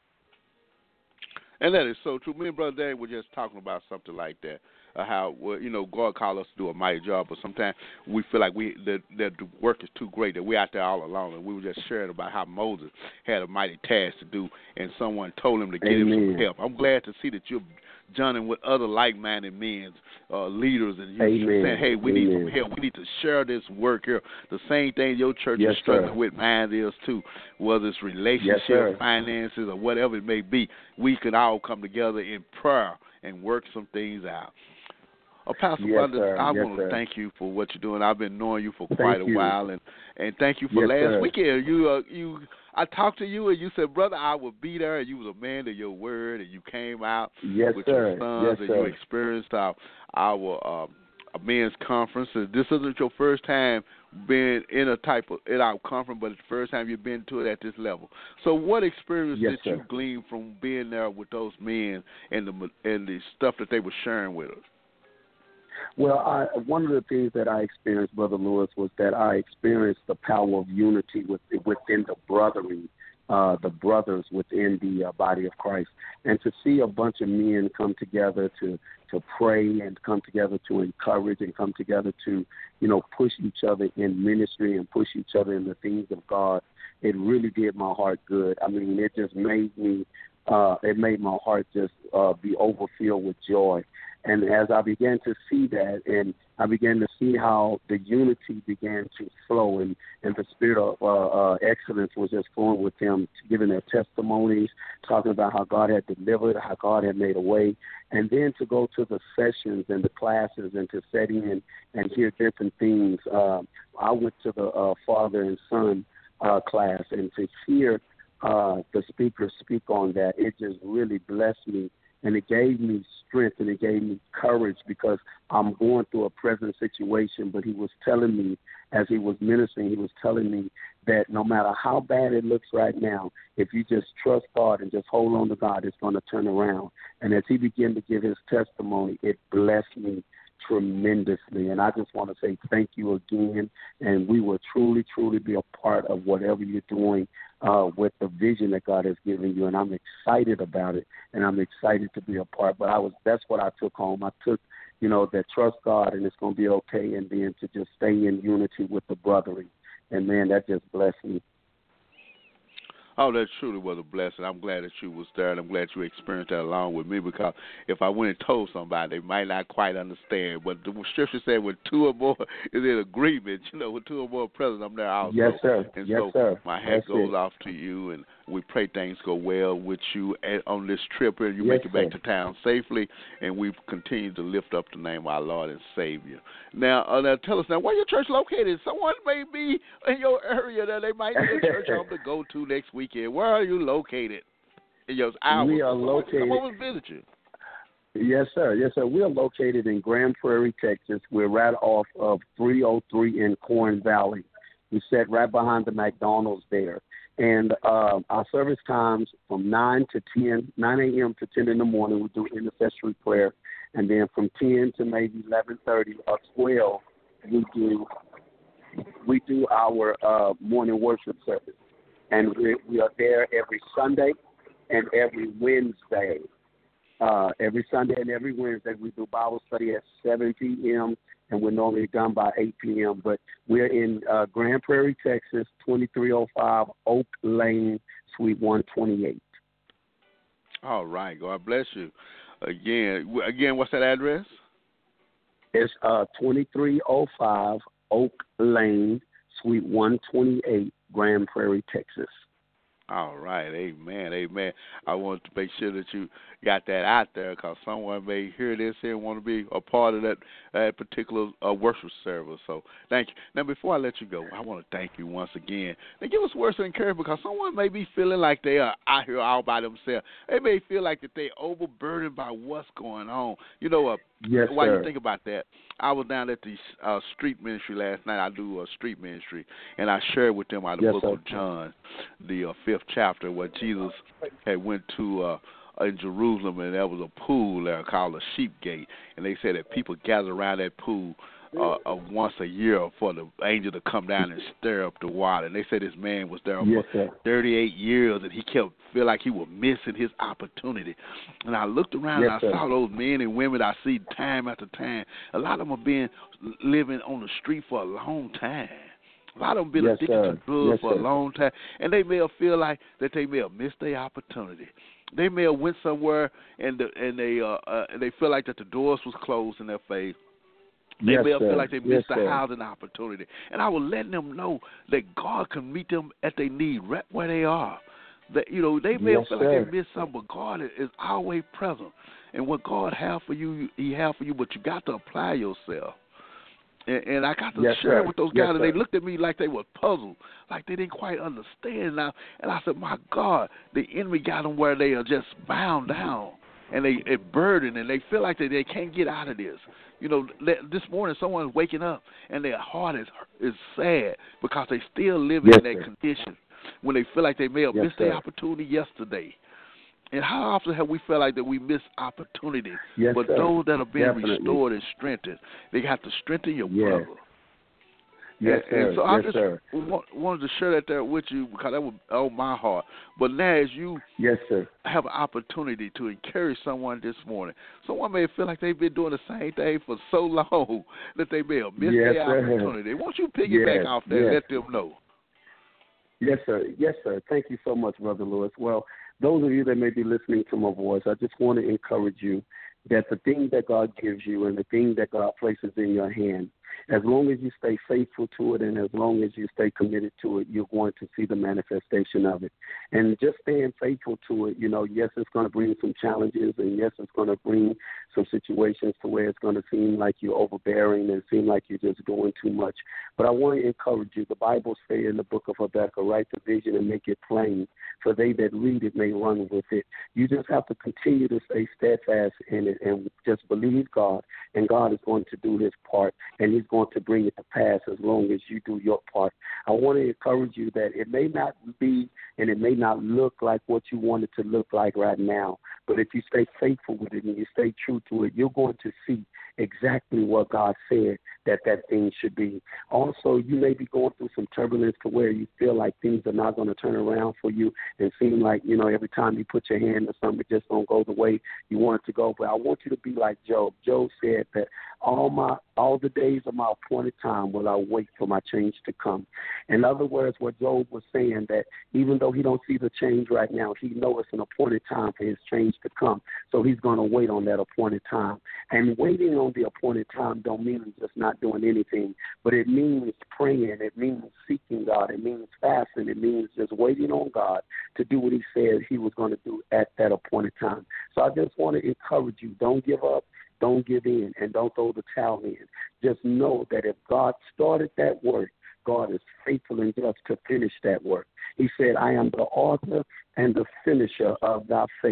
And that is so true. Me and Brother Dave were just talking about something like that, uh, how, well, you know, God called us to do a mighty job, but sometimes we feel like we that, that the work is too great, that we're out there all alone. And we were just sharing about how Moses had a mighty task to do, and someone told him to get Amen. him some help. I'm glad to see that you're joining with other like-minded men, uh, leaders, and you're saying, hey, we Amen. need some help. We need to share this work here. The same thing your church yes, is struggling sir. with, mine is too, whether it's relationships, yes, finances, or whatever it may be. We can all come together in prayer and work some things out. Uh, Pastor yes, Bundes, I yes, want to sir. thank you for what you're doing. I've been knowing you for quite thank a you. while, and, and thank you for yes, last sir. weekend. You, uh, you, I talked to you, and you said, brother, I will be there, and you was a man of your word, and you came out yes, with sir. your sons, yes, and sir. you experienced our, our um, men's conference. And this isn't your first time being in a type of in our conference, but it's the first time you've been to it at this level. So, what experience yes, did sir. you glean from being there with those men and the and the stuff that they were sharing with us? Well, I, one of the things that I experienced, Brother Lewis, was that I experienced the power of unity with, within the brotherly, uh, the brothers within the uh, body of Christ. And to see a bunch of men come together to, to pray and come together to encourage and come together to, you know, push each other in ministry and push each other in the things of God, it really did my heart good. I mean, it just made me, uh, it made my heart just uh, be overfilled with joy. And as I began to see that, and I began to see how the unity began to flow, and, and the spirit of uh, uh, excellence was just flowing with them, giving their testimonies, talking about how God had delivered, how God had made a way, and then to go to the sessions and the classes and to sit in and hear different things. Uh, I went to the uh, father and son uh, class, and to hear uh, the speaker speak on that, it just really blessed me. And it gave me strength, and it gave me courage, because I'm going through a present situation. But he was telling me, as he was ministering, he was telling me that no matter how bad it looks right now, if you just trust God and just hold on to God, it's going to turn around. And as he began to give his testimony, it blessed me tremendously. And I just want to say thank you again. And we will truly, truly be a part of whatever you're doing uh, with the vision that God has given you. And I'm excited about it, and I'm excited to be a part. But I was that's what I took home. I took, you know, that trust God and it's going to be okay, and then to just stay in unity with the brethren. And, man, that just blessed me. Oh, that truly was a blessing. I'm glad that you was there, and I'm glad you experienced that along with me, because if I went and told somebody, they might not quite understand. But the scripture said when two or more is in agreement, you know, with two or more present, I'm there also. Yes, sir. And yes, so sir. my hat That's goes it. off to you, and we pray things go well with you on this trip, and you yes, make it back sir. to town safely, and we continue to lift up the name of our Lord and Savior. Now, uh, now tell us now, where your church located? Someone may be in your area that they might need a church home to go to next weekend. Where are you located in your hours? We are located. Come over and visit you. Yes, sir. Yes, sir. We are located in Grand Prairie, Texas. We're right off of three oh three in Corn Valley. We sit right behind the McDonald's there. And uh, our service times from nine to ten, nine a.m. to ten in the morning, we do intercessory prayer. And then from ten to maybe eleven thirty or twelve, we do we do our uh, morning worship service. And we, we are there every Sunday and every Wednesday. Uh, every Sunday and every Wednesday, we do Bible study at seven p.m., and we're normally done by eight p.m. But we're in uh, Grand Prairie, Texas, twenty-three oh five Oak Lane, Suite one twenty-eight. All right. God bless you. Again, again, what's that address? It's uh, twenty-three oh five Oak Lane, Suite one twenty-eight, Grand Prairie, Texas. All right, amen, amen. I want to make sure that you got that out there because someone may hear this here and want to be a part of that, that particular uh, worship service. So thank you. Now, before I let you go, I want to thank you once again. And give us words of encouragement because someone may be feeling like they are out here all by themselves. They may feel like that they're overburdened by what's going on. You know, uh, yes, while sir. you think about that, I was down at the uh, street ministry last night. I do a street ministry, and I shared with them out of the yes, book sir. of John, the uh, fifth chapter, where Jesus had went to uh, in Jerusalem, and there was a pool there called the Sheep Gate, and they said that people gathered around that pool uh, uh, once a year for the angel to come down and stir up the water. And they said this man was there yes, for sir. thirty-eight years, and he kept feel like he was missing his opportunity. And I looked around yes, and I sir. saw those men and women I see time after time. A lot of them have been living on the street for a long time. A lot of them been yes, addicted sir. to drugs yes, for sir. a long time, and they may have feel like that they may have missed their opportunity. They may have went somewhere and the, and they uh, uh, they feel like that the doors was closed in their face. They yes, may have sir. feel like they yes, missed the sir. housing opportunity, and I was letting them know that God can meet them at their need right where they are. That you know they may yes, have feel sir. like they missed something, but God is, is always present. And what God has for you, He has for you, but you got to apply yourself. And, and I got to yes, share sir. with those yes, guys, and sir. they looked at me like they were puzzled, like they didn't quite understand now. And I said, my God, the enemy got them where they are just bound down, and they it burdened, and they feel like they, they can't get out of this. You know, this morning someone's waking up, and their heart is is sad because they still living yes, in that sir. condition when they feel like they may have yes, missed sir. their opportunity yesterday. And how often have we felt like that we miss opportunity? Yes, but sir. those that are being Definitely. restored and strengthened, they have to strengthen your yes. brother. Yes, and, sir. and so I yes, just sir. want, wanted to share that there with you because that was on my heart. But now as you Yes, sir. have an opportunity to encourage someone this morning, someone may feel like they've been doing the same thing for so long that they may have missed yes, their sir. opportunity. Won't you piggyback yes, off that and yes. let them know? Yes, sir. Yes, sir. Thank you so much, Brother Lewis. Well, those of you that may be listening to my voice, I just want to encourage you that the thing that God gives you and the thing that God places in your hand, as long as you stay faithful to it and as long as you stay committed to it, you're going to see the manifestation of it. And just staying faithful to it, you know, yes, it's going to bring some challenges, and yes, it's going to bring some situations to where it's going to seem like you're overbearing and seem like you're just doing too much. But I want to encourage you. The Bible says in the book of Habakkuk, write the vision and make it plain, for they that read it may run with it. You just have to continue to stay steadfast in it and just believe God, and God is going to do his part, and he's going to bring it to pass as long as you do your part. I want to encourage you that it may not be and it may not look like what you want it to look like right now, but if you stay faithful with it and you stay true to it, you're going to see exactly what God said that that thing should be. Also, you may be going through some turbulence to where you feel like things are not going to turn around for you and seem like, you know, every time you put your hand to something, it just don't go the way you want it to go. But I want you to be like Job. Job said that all my all the days of my appointed time will I wait for my change to come. In other words, what Job was saying, that even though he don't see the change right now, he knows it's an appointed time for his change to come. So he's going to wait on that appointed time. And waiting on the appointed time don't mean just not doing anything, but it means praying. It means seeking God. It means fasting. It means just waiting on God to do what he said he was going to do at that appointed time. So I just want to encourage you, don't give up. Don't give in, and don't throw the towel in. Just know that if God started that work, God is faithful and just to finish that work. He said, I am the author and the finisher of thy faith.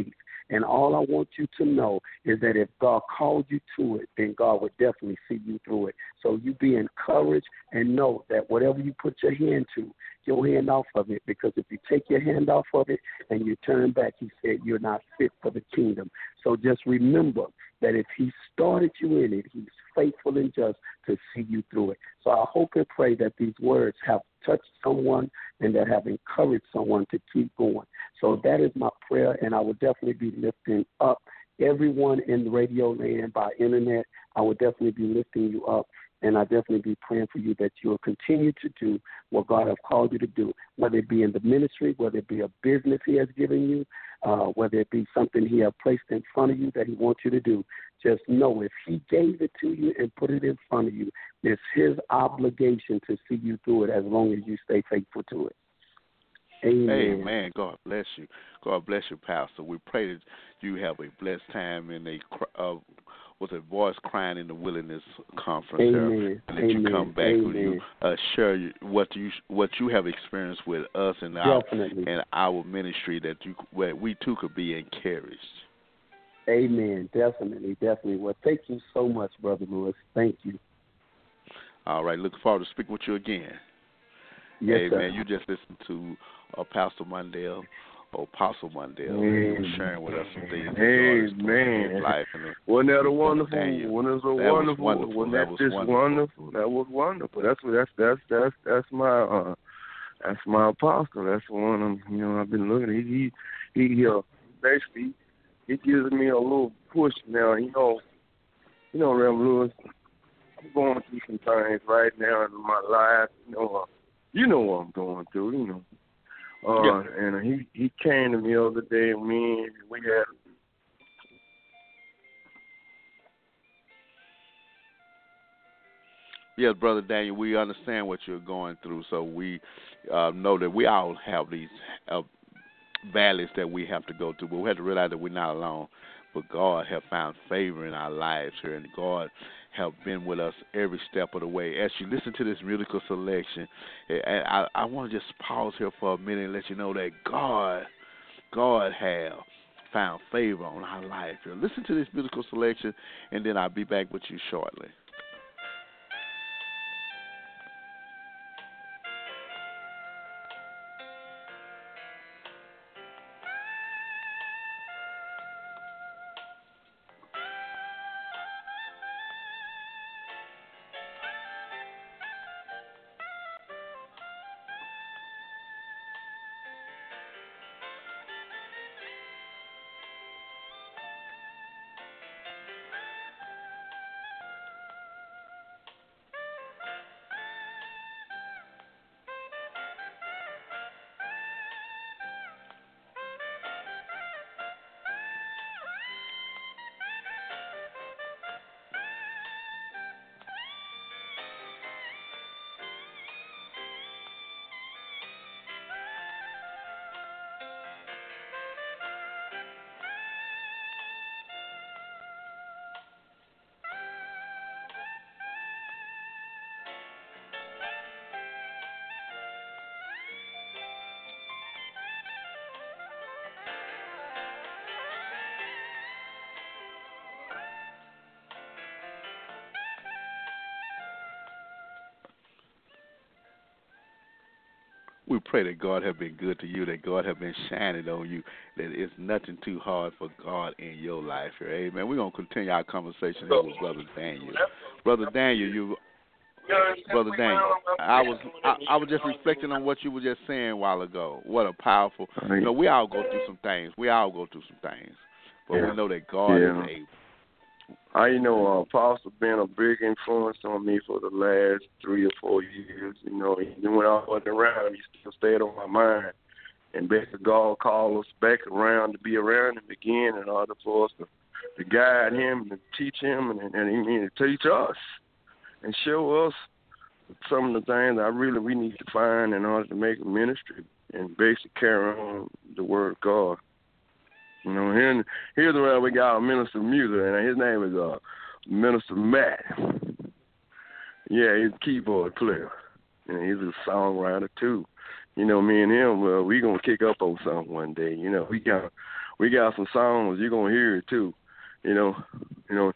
And all I want you to know is that if God called you to it, then God would definitely see you through it. So you be encouraged and know that whatever you put your hand to, your hand off of it, because if you take your hand off of it and you turn back, he said you're not fit for the kingdom. So just remember that if he started you in it, he's faithful and just to see you through it. So I hope and pray that these words have touched someone and that have encouraged someone to keep going. So that is my prayer, and I will definitely be lifting up everyone in radio land by internet. I will definitely be lifting you up, and I definitely be praying for you that you will continue to do what God has called you to do, whether it be in the ministry, whether it be a business he has given you, uh, whether it be something he has placed in front of you that he wants you to do. Just know if he gave it to you and put it in front of you, it's his obligation to see you through it as long as you stay faithful to it. Amen. Amen. God bless you. God bless you, Pastor. We pray that you have a blessed time in a uh, with a voice crying in the wilderness conference, Amen. and that Amen. you come back Amen. when you uh, share what you what you have experienced with us and our and our ministry, that you where we too could be encouraged. Amen. Definitely, definitely. Well, thank you so much, Brother Lewis. Thank you. All right. Looking forward to speaking with you again. Yes, hey, sir. man, you just listened to uh, Pastor Mondale, or Apostle Mondale, Amen. sharing with us some things. Amen. Life and Wasn't that a wonderful? Daniel. Wasn't it a that wonderful? Was wonderful. Wasn't that that, was just wonderful. wonderful? That was wonderful. That's what. That's that's that's that's my uh, that's my apostle. That's the one I'm, you know I've been looking at. He he he uh, basically he gives me a little push now. You know, you know, Reverend Lewis, I'm going through some things right now in my life. You know, uh, you know what I'm going through. You know. Uh, yeah. And he, he came to me the other day, and me and we had. Yes, Brother Daniel, we understand what you're going through, so we uh, know that we all have these uh, valleys that we have to go through, but we have to realize that we're not alone. But God has found favor in our lives here, and God have been with us every step of the way. As you listen to this musical selection, I, I want to just pause here for a minute and let you know that God, God have found favor on our life here. Listen to this musical selection, and then I'll be back with you shortly. We pray that God have been good to you, that God have been shining on you, that it's nothing too hard for God in your life here. Amen. We're going to continue our conversation here with Brother Daniel. Brother Daniel, you, Brother Daniel, I was I, I was just reflecting on what you were just saying a while ago. What a powerful, you know, we all go through some things. We all go through some things. But yeah. we know that God yeah. is able. I, you know, uh, Apostle been a big influence on me for the last three or four years. You know, even when I wasn't around, he still stayed on my mind. And basically, God called us back around to be around him again in order for us to, to guide him and teach him and, and, and, and to teach us and show us some of the things that really we need to find in order to make a ministry and basically carry on the word of God. You know, here, here's where we got our minister of music, and his name is uh, Minister Matt. Yeah, he's a keyboard player, and he's a songwriter too. You know, me and him, well, we gonna kick up on something one day. You know, we got we got some songs. You're gonna hear it too. You know, you know.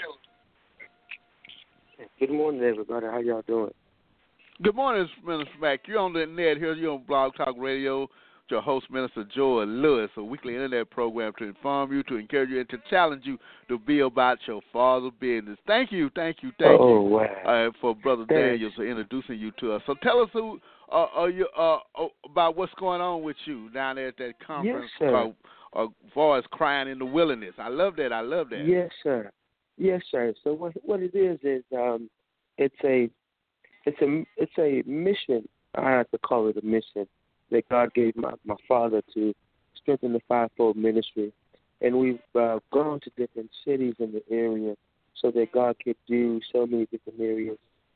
Good morning, everybody. How y'all doing? Good morning, Minister Mack. You're on the net here. You're on Blog Talk Radio. Your host, Minister Joy Lewis, a weekly internet program to inform you, to encourage you, and to challenge you to be about your Father's business. Thank you, thank you, thank oh, you wow. uh, for Brother Thanks. Daniels for introducing you to us. So tell us who uh, uh, you, uh, about what's going on with you down there at that conference yes, called uh, Voice Crying in the Wilderness. I love that. I love that. Yes, sir. Yes, sir. So what what it is is um, it's a it's a it's a mission. I have to call it a mission that God gave my, my father to strengthen the fivefold ministry. And we've uh, gone to different cities in the area so that God could do so many different areas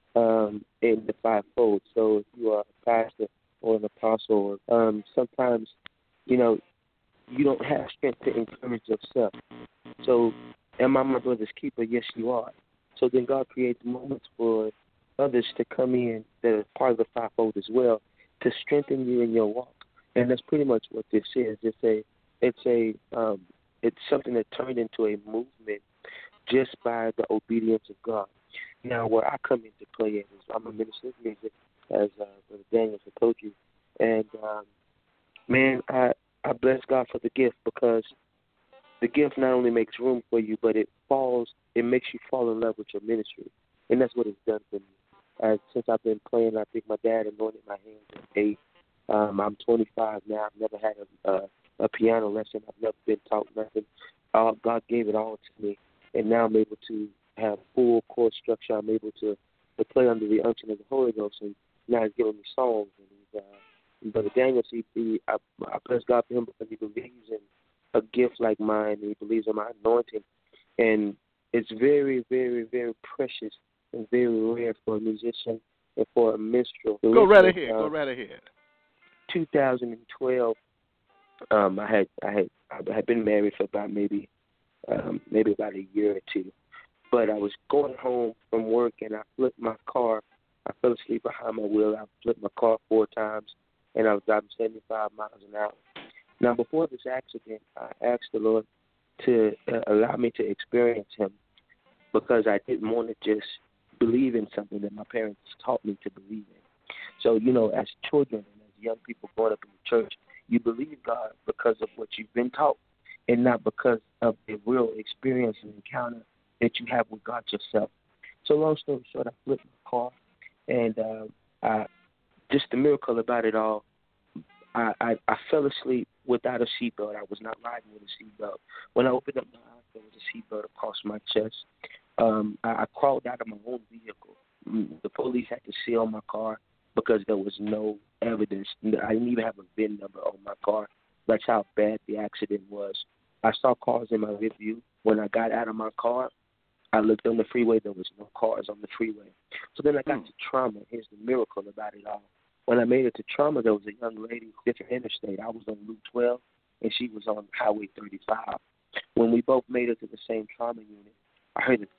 um, in the fivefold. So if you are a pastor or an apostle, um, sometimes, you know, you don't have strength to encourage yourself. So am I my brother's keeper? Yes, you are. So then God creates moments for others to come in that are part of the fivefold as well, to strengthen you in your walk. And that's pretty much what this is. It's a, it's a, um, it's something that turned into a movement just by the obedience of God. Now, where I come into play is I'm a minister of music, as uh, Brother Daniels had told you, and um, man, I I bless God for the gift, because the gift not only makes room for you, but it falls, it makes you fall in love with your ministry, and that's what it's done for me. Uh, since I've been playing, I think my dad anointed my hands at eight. Um, I'm twenty-five now. I've never had a, a, a piano lesson. I've never been taught nothing. Uh, God gave it all to me, and now I'm able to have full chord structure. I'm able to, to play under the unction of the Holy Ghost, and now He's giving me songs. And he's, uh, Brother Daniels, he, he, I, I bless God for him because he believes in a gift like mine, and he believes in my anointing, and it's very, very, very precious and very rare for a musician and for a minstrel. Go right ahead. Uh, Go right ahead. two thousand twelve, um, I had I had I had been married for about maybe um, maybe about a year or two, but I was going home from work and I flipped my car. I fell asleep behind my wheel. I flipped my car four times, and I was driving seventy-five miles an hour. Now, before this accident, I asked the Lord to uh, allow me to experience Him, because I didn't want to just believe in something that my parents taught me to believe in. So, you know, as children and as young people growing up in the church, you believe God because of what you've been taught, and not because of the real experience and encounter that you have with God yourself. So long story short, I flipped my car, and uh, I, just the miracle about it all, I, I, I fell asleep without a seatbelt. I was not riding with a seatbelt. When I opened up my eyes, there was a seatbelt across my chest. Um, I, I crawled out of my own vehicle. The police had to seal my car because there was no evidence. I didn't even have a V I N number on my car. That's how bad the accident was. I saw cars in my rear view. When I got out of my car, I looked on the freeway. There was no cars on the freeway. So then I got mm. to Trauma. Here's the miracle about it all. When I made it to Trauma, there was a young lady, different interstate. I was on Route twelve, and she was on Highway thirty-five. When we both made it to the same trauma unit, I heard it.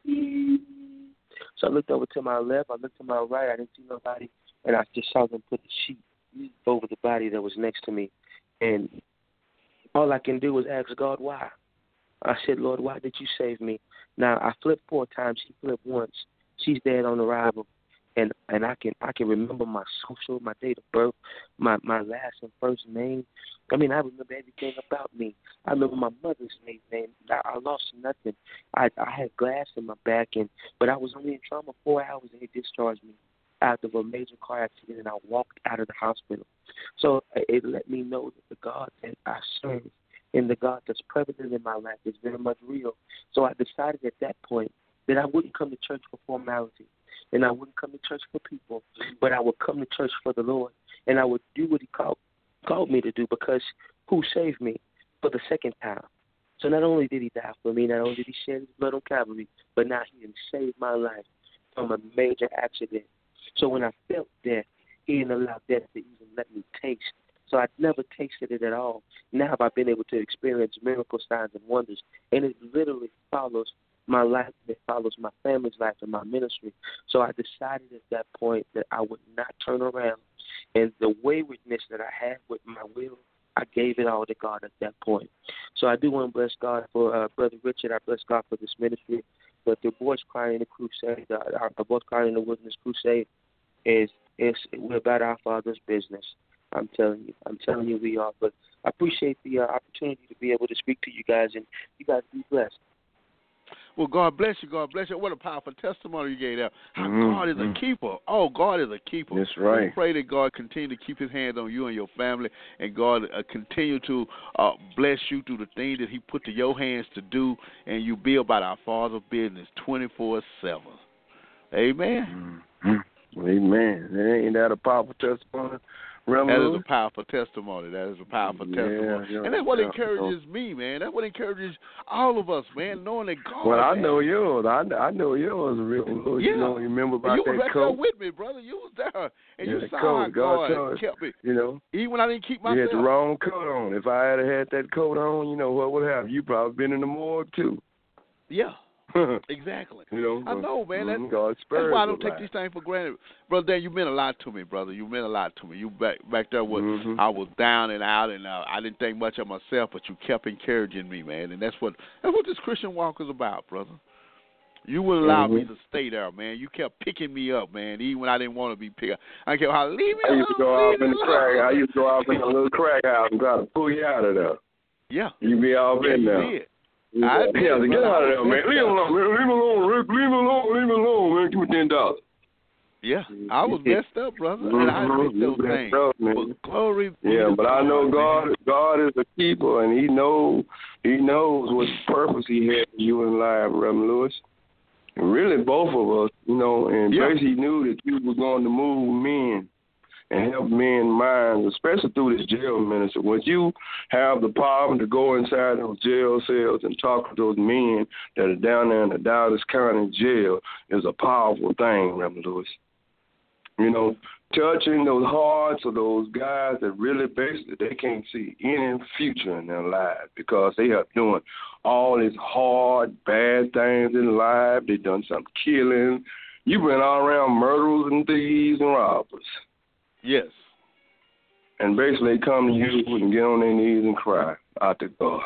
So I looked over to my left. I looked to my right. I didn't see nobody, and I just saw them put a sheet over the body that was next to me. And all I can do was ask God why. I said, Lord, why did you save me? Now, I flipped four times. She flipped once. She's dead on arrival. And and I can I can remember my social, my date of birth, my, my last and first name. I mean, I remember everything about me. I remember my mother's maiden name. I, I lost nothing. I I had glass in my back, and but I was only in trauma four hours, and they discharged me after a major car accident, and I walked out of the hospital. So it let me know that the God that I serve and the God that's prevalent in my life is very much real. So I decided at that point that I wouldn't come to church for formality. And I wouldn't come to church for people, but I would come to church for the Lord, and I would do what He called called me to do, because who saved me for the second time? So not only did He die for me, not only did He shed His blood on Calvary, but now He saved my life from a major accident. So when I felt death, He didn't allow death to even let me taste. So I'd never tasted it at all. Now I've been able to experience miracle signs and wonders, and it literally follows my life, that follows my family's life and my ministry. So I decided at that point that I would not turn around. And the waywardness that I had with my will I gave it all to God at that point. So I do want to bless God for uh, Brother Richard. I bless God for this ministry. But the Boys Crying in the Crusade, uh, our, our Boys Crying in the Wilderness Crusade, is is we're about our Father's business. I'm telling you, I'm telling you, we are. But I appreciate the uh, opportunity to be able to speak to you guys, and you guys be blessed. Well, God bless you. God bless you. What a powerful testimony you gave there. How mm-hmm. God is a keeper. Oh, God is a keeper. That's right. We pray that God continue to keep his hand on you and your family, and God uh, continue to uh, bless you through the things that he put to your hands to do, and you be about our Father's business twenty-four seven. Amen. Mm-hmm. Amen. Ain't that a powerful testimony? Remember? That is a powerful testimony. That is a powerful yeah, testimony. Yeah, and that's what yeah, encourages yeah. me, man. That's what encourages all of us, man, knowing that God. Well, I man, know yours. I, I know yours. Real, yeah. You know, you remember about you that was right coat? there with me, brother. You was there. And yeah, you saw coat. how God, God kept me. You know. Even when I didn't keep myself. You had the wrong coat on. If I had had that coat on, you know, what would happen? You probably been in the morgue, too. Yeah. Exactly. You know, I know, man. That's, mm-hmm. that's why I don't take these things for granted, brother. Dan, you meant a lot to me, brother. You meant a lot to me. You back back there, was mm-hmm. I was down and out, and uh, I didn't think much of myself, but you kept encouraging me, man. And that's what that's what this Christian walk is about, brother. You wouldn't allow mm-hmm. me to stay there, man. You kept picking me up, man, even when I didn't want to be picked up. I kept hollering, leave me I alone. used to go off in the alone. crack. I used to go off in a little crack house and try to pull you out of there. Yeah. You be off yeah, in there. You did. Yeah, I did, yeah, get out of there, man. there. Leave me alone, man. Leave me alone, Rick. Leave me alone. Leave me alone, man. Give me ten dollars. Yeah, I was messed up, brother, mm-hmm. and I admit those things. Up, man. But glory be yeah, to but God, I know God. man. God is a keeper, and He knows. He knows what purpose He had for you in life, Reverend Lewis. And really, both of us, you know, and yeah. basically knew that you were going to move men and help men's minds, especially through this jail ministry. When you have the power to go inside those jail cells and talk to those men that are down there in the Dallas County jail is a powerful thing, Reverend Lewis. You know, touching those hearts of those guys that really basically they can't see any future in their lives because they are doing all these hard, bad things in life. They done some killing. You've been all around murderers and thieves and robbers. Yes. And basically they come to you and get on their knees and cry out to God.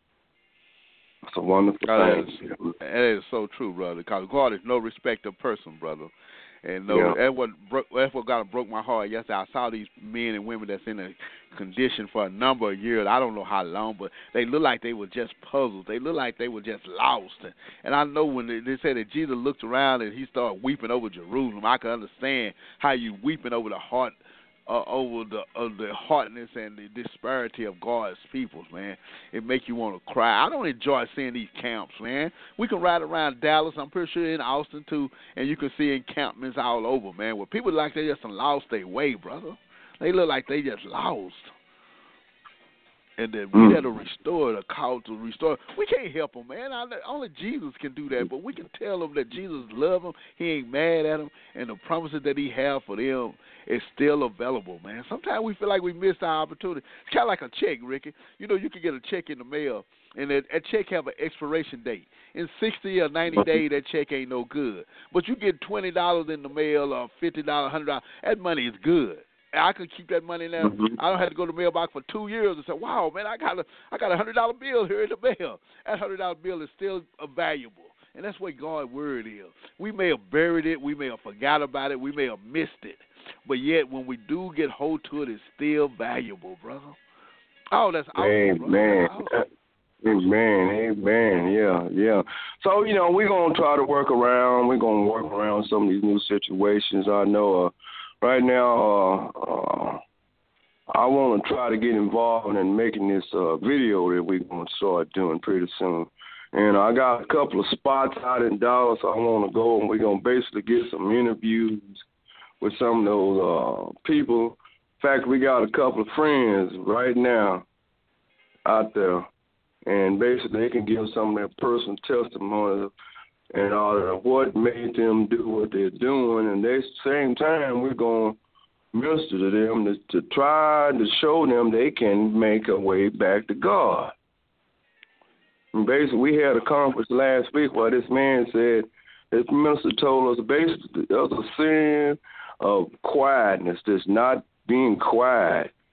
It's a wonderful that thing. Is, that is so true, brother, because God is no respecter of person, brother. And no, yeah. that's what broke, that's what got broke my heart yesterday. I saw these men and women that's in a condition for a number of years. I don't know how long, but they look like they were just puzzled. They look like they were just lost. And, and I know when they, they said that Jesus looked around and he started weeping over Jerusalem, I can understand how you weeping over the heart, uh, over the uh, the hardness and the disparity of God's people, man. It make you want to cry. I don't enjoy seeing these camps, man. We can ride around Dallas, I'm pretty sure in Austin too, and you can see encampments all over, man, where people like they just lost their way, brother. They look like they just lost. And then we got to restore the call to restore. We can't help them, man. Only Jesus can do that. But we can tell them that Jesus loves them. He ain't mad at them. And the promises that he has for them is still available, man. Sometimes we feel like we missed our opportunity. It's kind of like a check, Ricky. You know, you can get a check in the mail, and that, that check have an expiration date. In sixty or ninety days, that check ain't no good. But you get twenty dollars in the mail or fifty dollars, one hundred dollars. That money is good. I could keep that money now. Mm-hmm. I don't have to go to the mailbox for two years and say, "Wow, man, I got a I got a hundred dollar bill here in the mail." That hundred dollar bill is still valuable, and that's what God's word is. We may have buried it, we may have forgot about it, we may have missed it, but yet when we do get hold to it, it's still valuable, brother. Oh, that's awesome, Amen. Awesome. Amen, amen, yeah, yeah. So, you know, we're going to try to work around, we're going to work around some of these new situations. I know uh, right now uh, uh, I want to try to get involved in making this uh, video that we're going to start doing pretty soon. And I got a couple of spots out in Dallas I want to go, and we're going to basically get some interviews with some of those uh, people. In fact, we got a couple of friends right now out there. And basically, they can give some of their personal testimony and all of what made them do what they're doing. And at the same time, we're going to minister to them to, to try to show them they can make a way back to God. And basically, we had a conference last week where this man said, this minister told us basically there's a sin of quietness, that's not being quiet.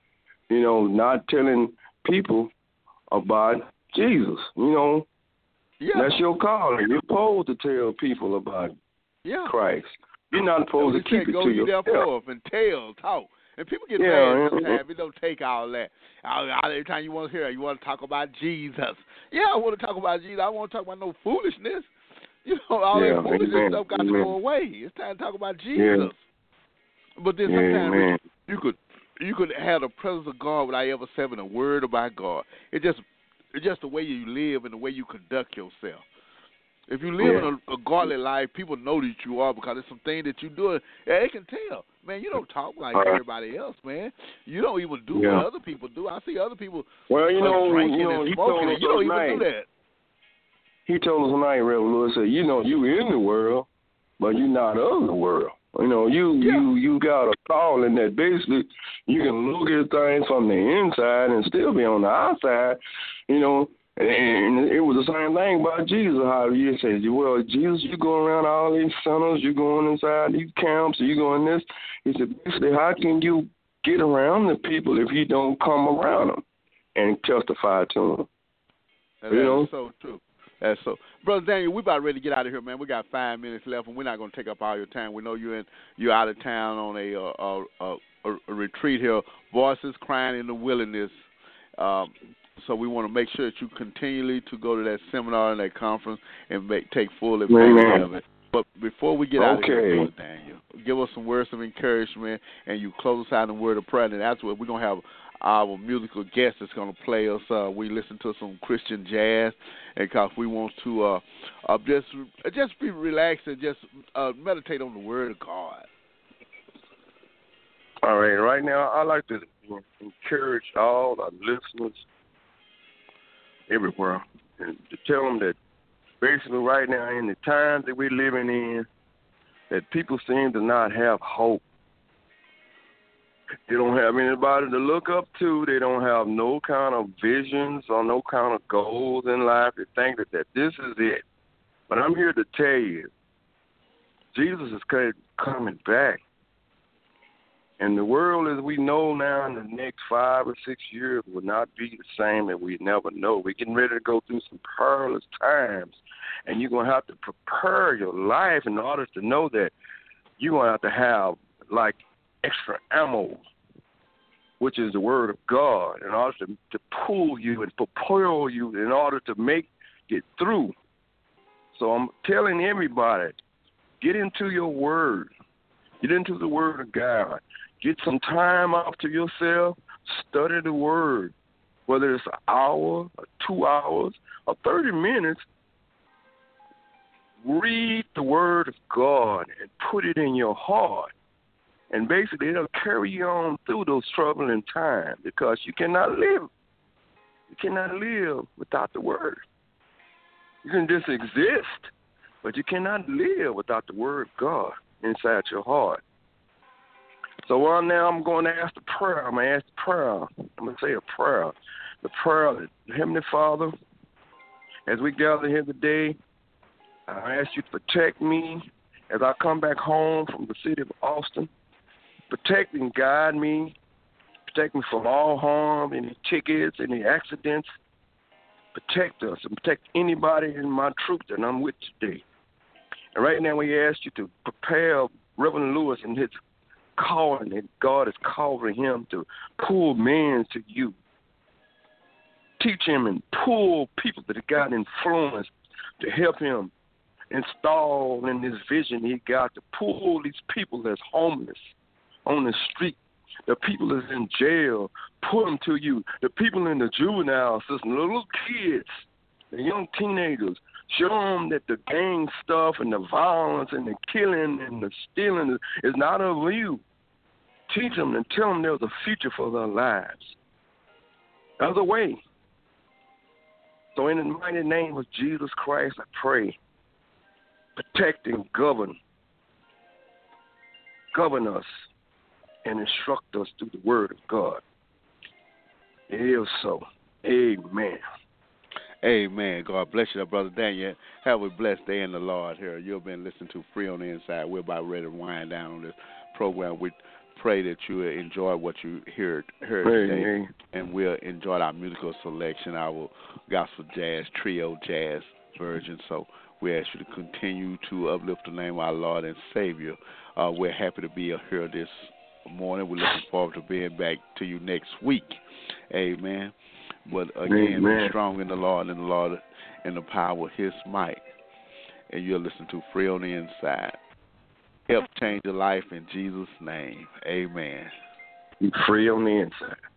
you know, not telling people about Jesus. You know, yeah. That's your calling. You're supposed to tell people about yeah. Christ. You're not supposed you to keep said, it go to ye yourself. therefore and tell, talk. And people get yeah, mad yeah, sometimes. It don't take all that. Every time you want to hear it, you want to talk about Jesus. Yeah, I want to talk about Jesus. I want to talk about no foolishness. You know, all yeah, that foolishness amen, stuff got amen. to go away. It's time to talk about Jesus. Yeah. But then Yeah, sometimes amen. you could you could have the presence of God without ever saying a word about God. It just it's just the way you live and the way you conduct yourself. If you live Yeah. in a, a godly life, people know that you are because there's some things that you do. Yeah, they can tell. Man, you don't talk like Uh, everybody else, man. You don't even do Yeah. what other people do. I see other people Well, you uh, know, drinking you know, and he smoking, told us and you don't even tonight, do that. He told us tonight, Reverend Lewis, said, you know, you in the world, but you're not of the world. You know, you Yeah. you you got a calling that basically you can look at things from the inside and still be on the outside. You know, and it was the same thing about Jesus. How you said, well, Jesus, you go around all these centers, you going inside these camps, you going this. He said, basically, how can you get around the people if you don't come around them and testify to them? And you that know? is so true. That's so, Brother Daniel. We about ready to get out of here, man. We got five minutes left, and we're not going to take up all your time. We know you're in, you're out of town on a uh, a, a, a retreat here. Voices crying in the wilderness. Um, so we want to make sure that you continually to go to that seminar and that conference and make, take full advantage Amen. of it. But before we get out Okay. of here, Brother Daniel, give us some words of encouragement, and you close us out in a word of prayer. And that's what we're going to have. Our musical guest is going to play us. Uh, we listen to some Christian jazz, and because we want to uh, uh, just just be relaxed and just uh, meditate on the Word of God. All right. Right now, I'd like to encourage all our listeners everywhere and to tell them that basically right now in the times that we're living in, that people seem to not have hope. They don't have anybody to look up to. They don't have no kind of visions or no kind of goals in life. They think that, that this is it. But I'm here to tell you, Jesus is coming back. And the world as we know now in the next five or six years will not be the same that we never know. We're getting ready to go through some perilous times. And you're going to have to prepare your life in order to know that you're going to have to have, like, extra ammo, which is the Word of God, in order to, to pull you and propel you in order to make it through. So I'm telling everybody, get into your Word. Get into the Word of God. Get some time off to yourself. Study the Word, whether it's an hour, or two hours, or thirty minutes. Read the Word of God and put it in your heart. And basically, it'll carry you on through those troubling times because you cannot live. You cannot live without the Word. You can just exist, but you cannot live without the Word of God inside your heart. So well, now I'm going to ask the prayer. I'm going to ask the prayer. I'm going to say a prayer. The prayer of the Heavenly Father, as we gather here today, I ask you to protect me as I come back home from the city of Austin. Protect and guide me. Protect me from all harm, any tickets, any accidents. Protect us and protect anybody in my troop that I'm with today. And right now we ask you to prepare Reverend Lewis and his calling that God is calling him to pull men to you. Teach him and pull people that have got influence to help him install in this vision he got to pull these people that's homeless on the street, the people that's in jail, pull them to you. The people in the juvenile system, the little kids, the young teenagers, show them that the gang stuff and the violence and the killing and the stealing is not of you. Teach them and tell them there's a future for their lives. There's a way. So in the mighty name of Jesus Christ, I pray, protect and govern. Govern us and instruct us through the Word of God. It is so. Amen. Amen. God bless you, Brother Daniel. Have a blessed day in the Lord here. You've been listening to Free on the Inside. We're about ready to wind down on this program. We pray that you will enjoy what you heard, heard Hey, today, hey. and we'll enjoy our musical selection, our gospel jazz, trio jazz version. So we ask you to continue to uplift the name of our Lord and Savior. Uh, we're happy to be here this morning. We're looking forward to being back to you next week. Amen. But again, Amen. be strong in the Lord and the Lord in the power of His might. And you'll listen to Free on the Inside. Help change your life in Jesus' name. Amen. Be free on the inside.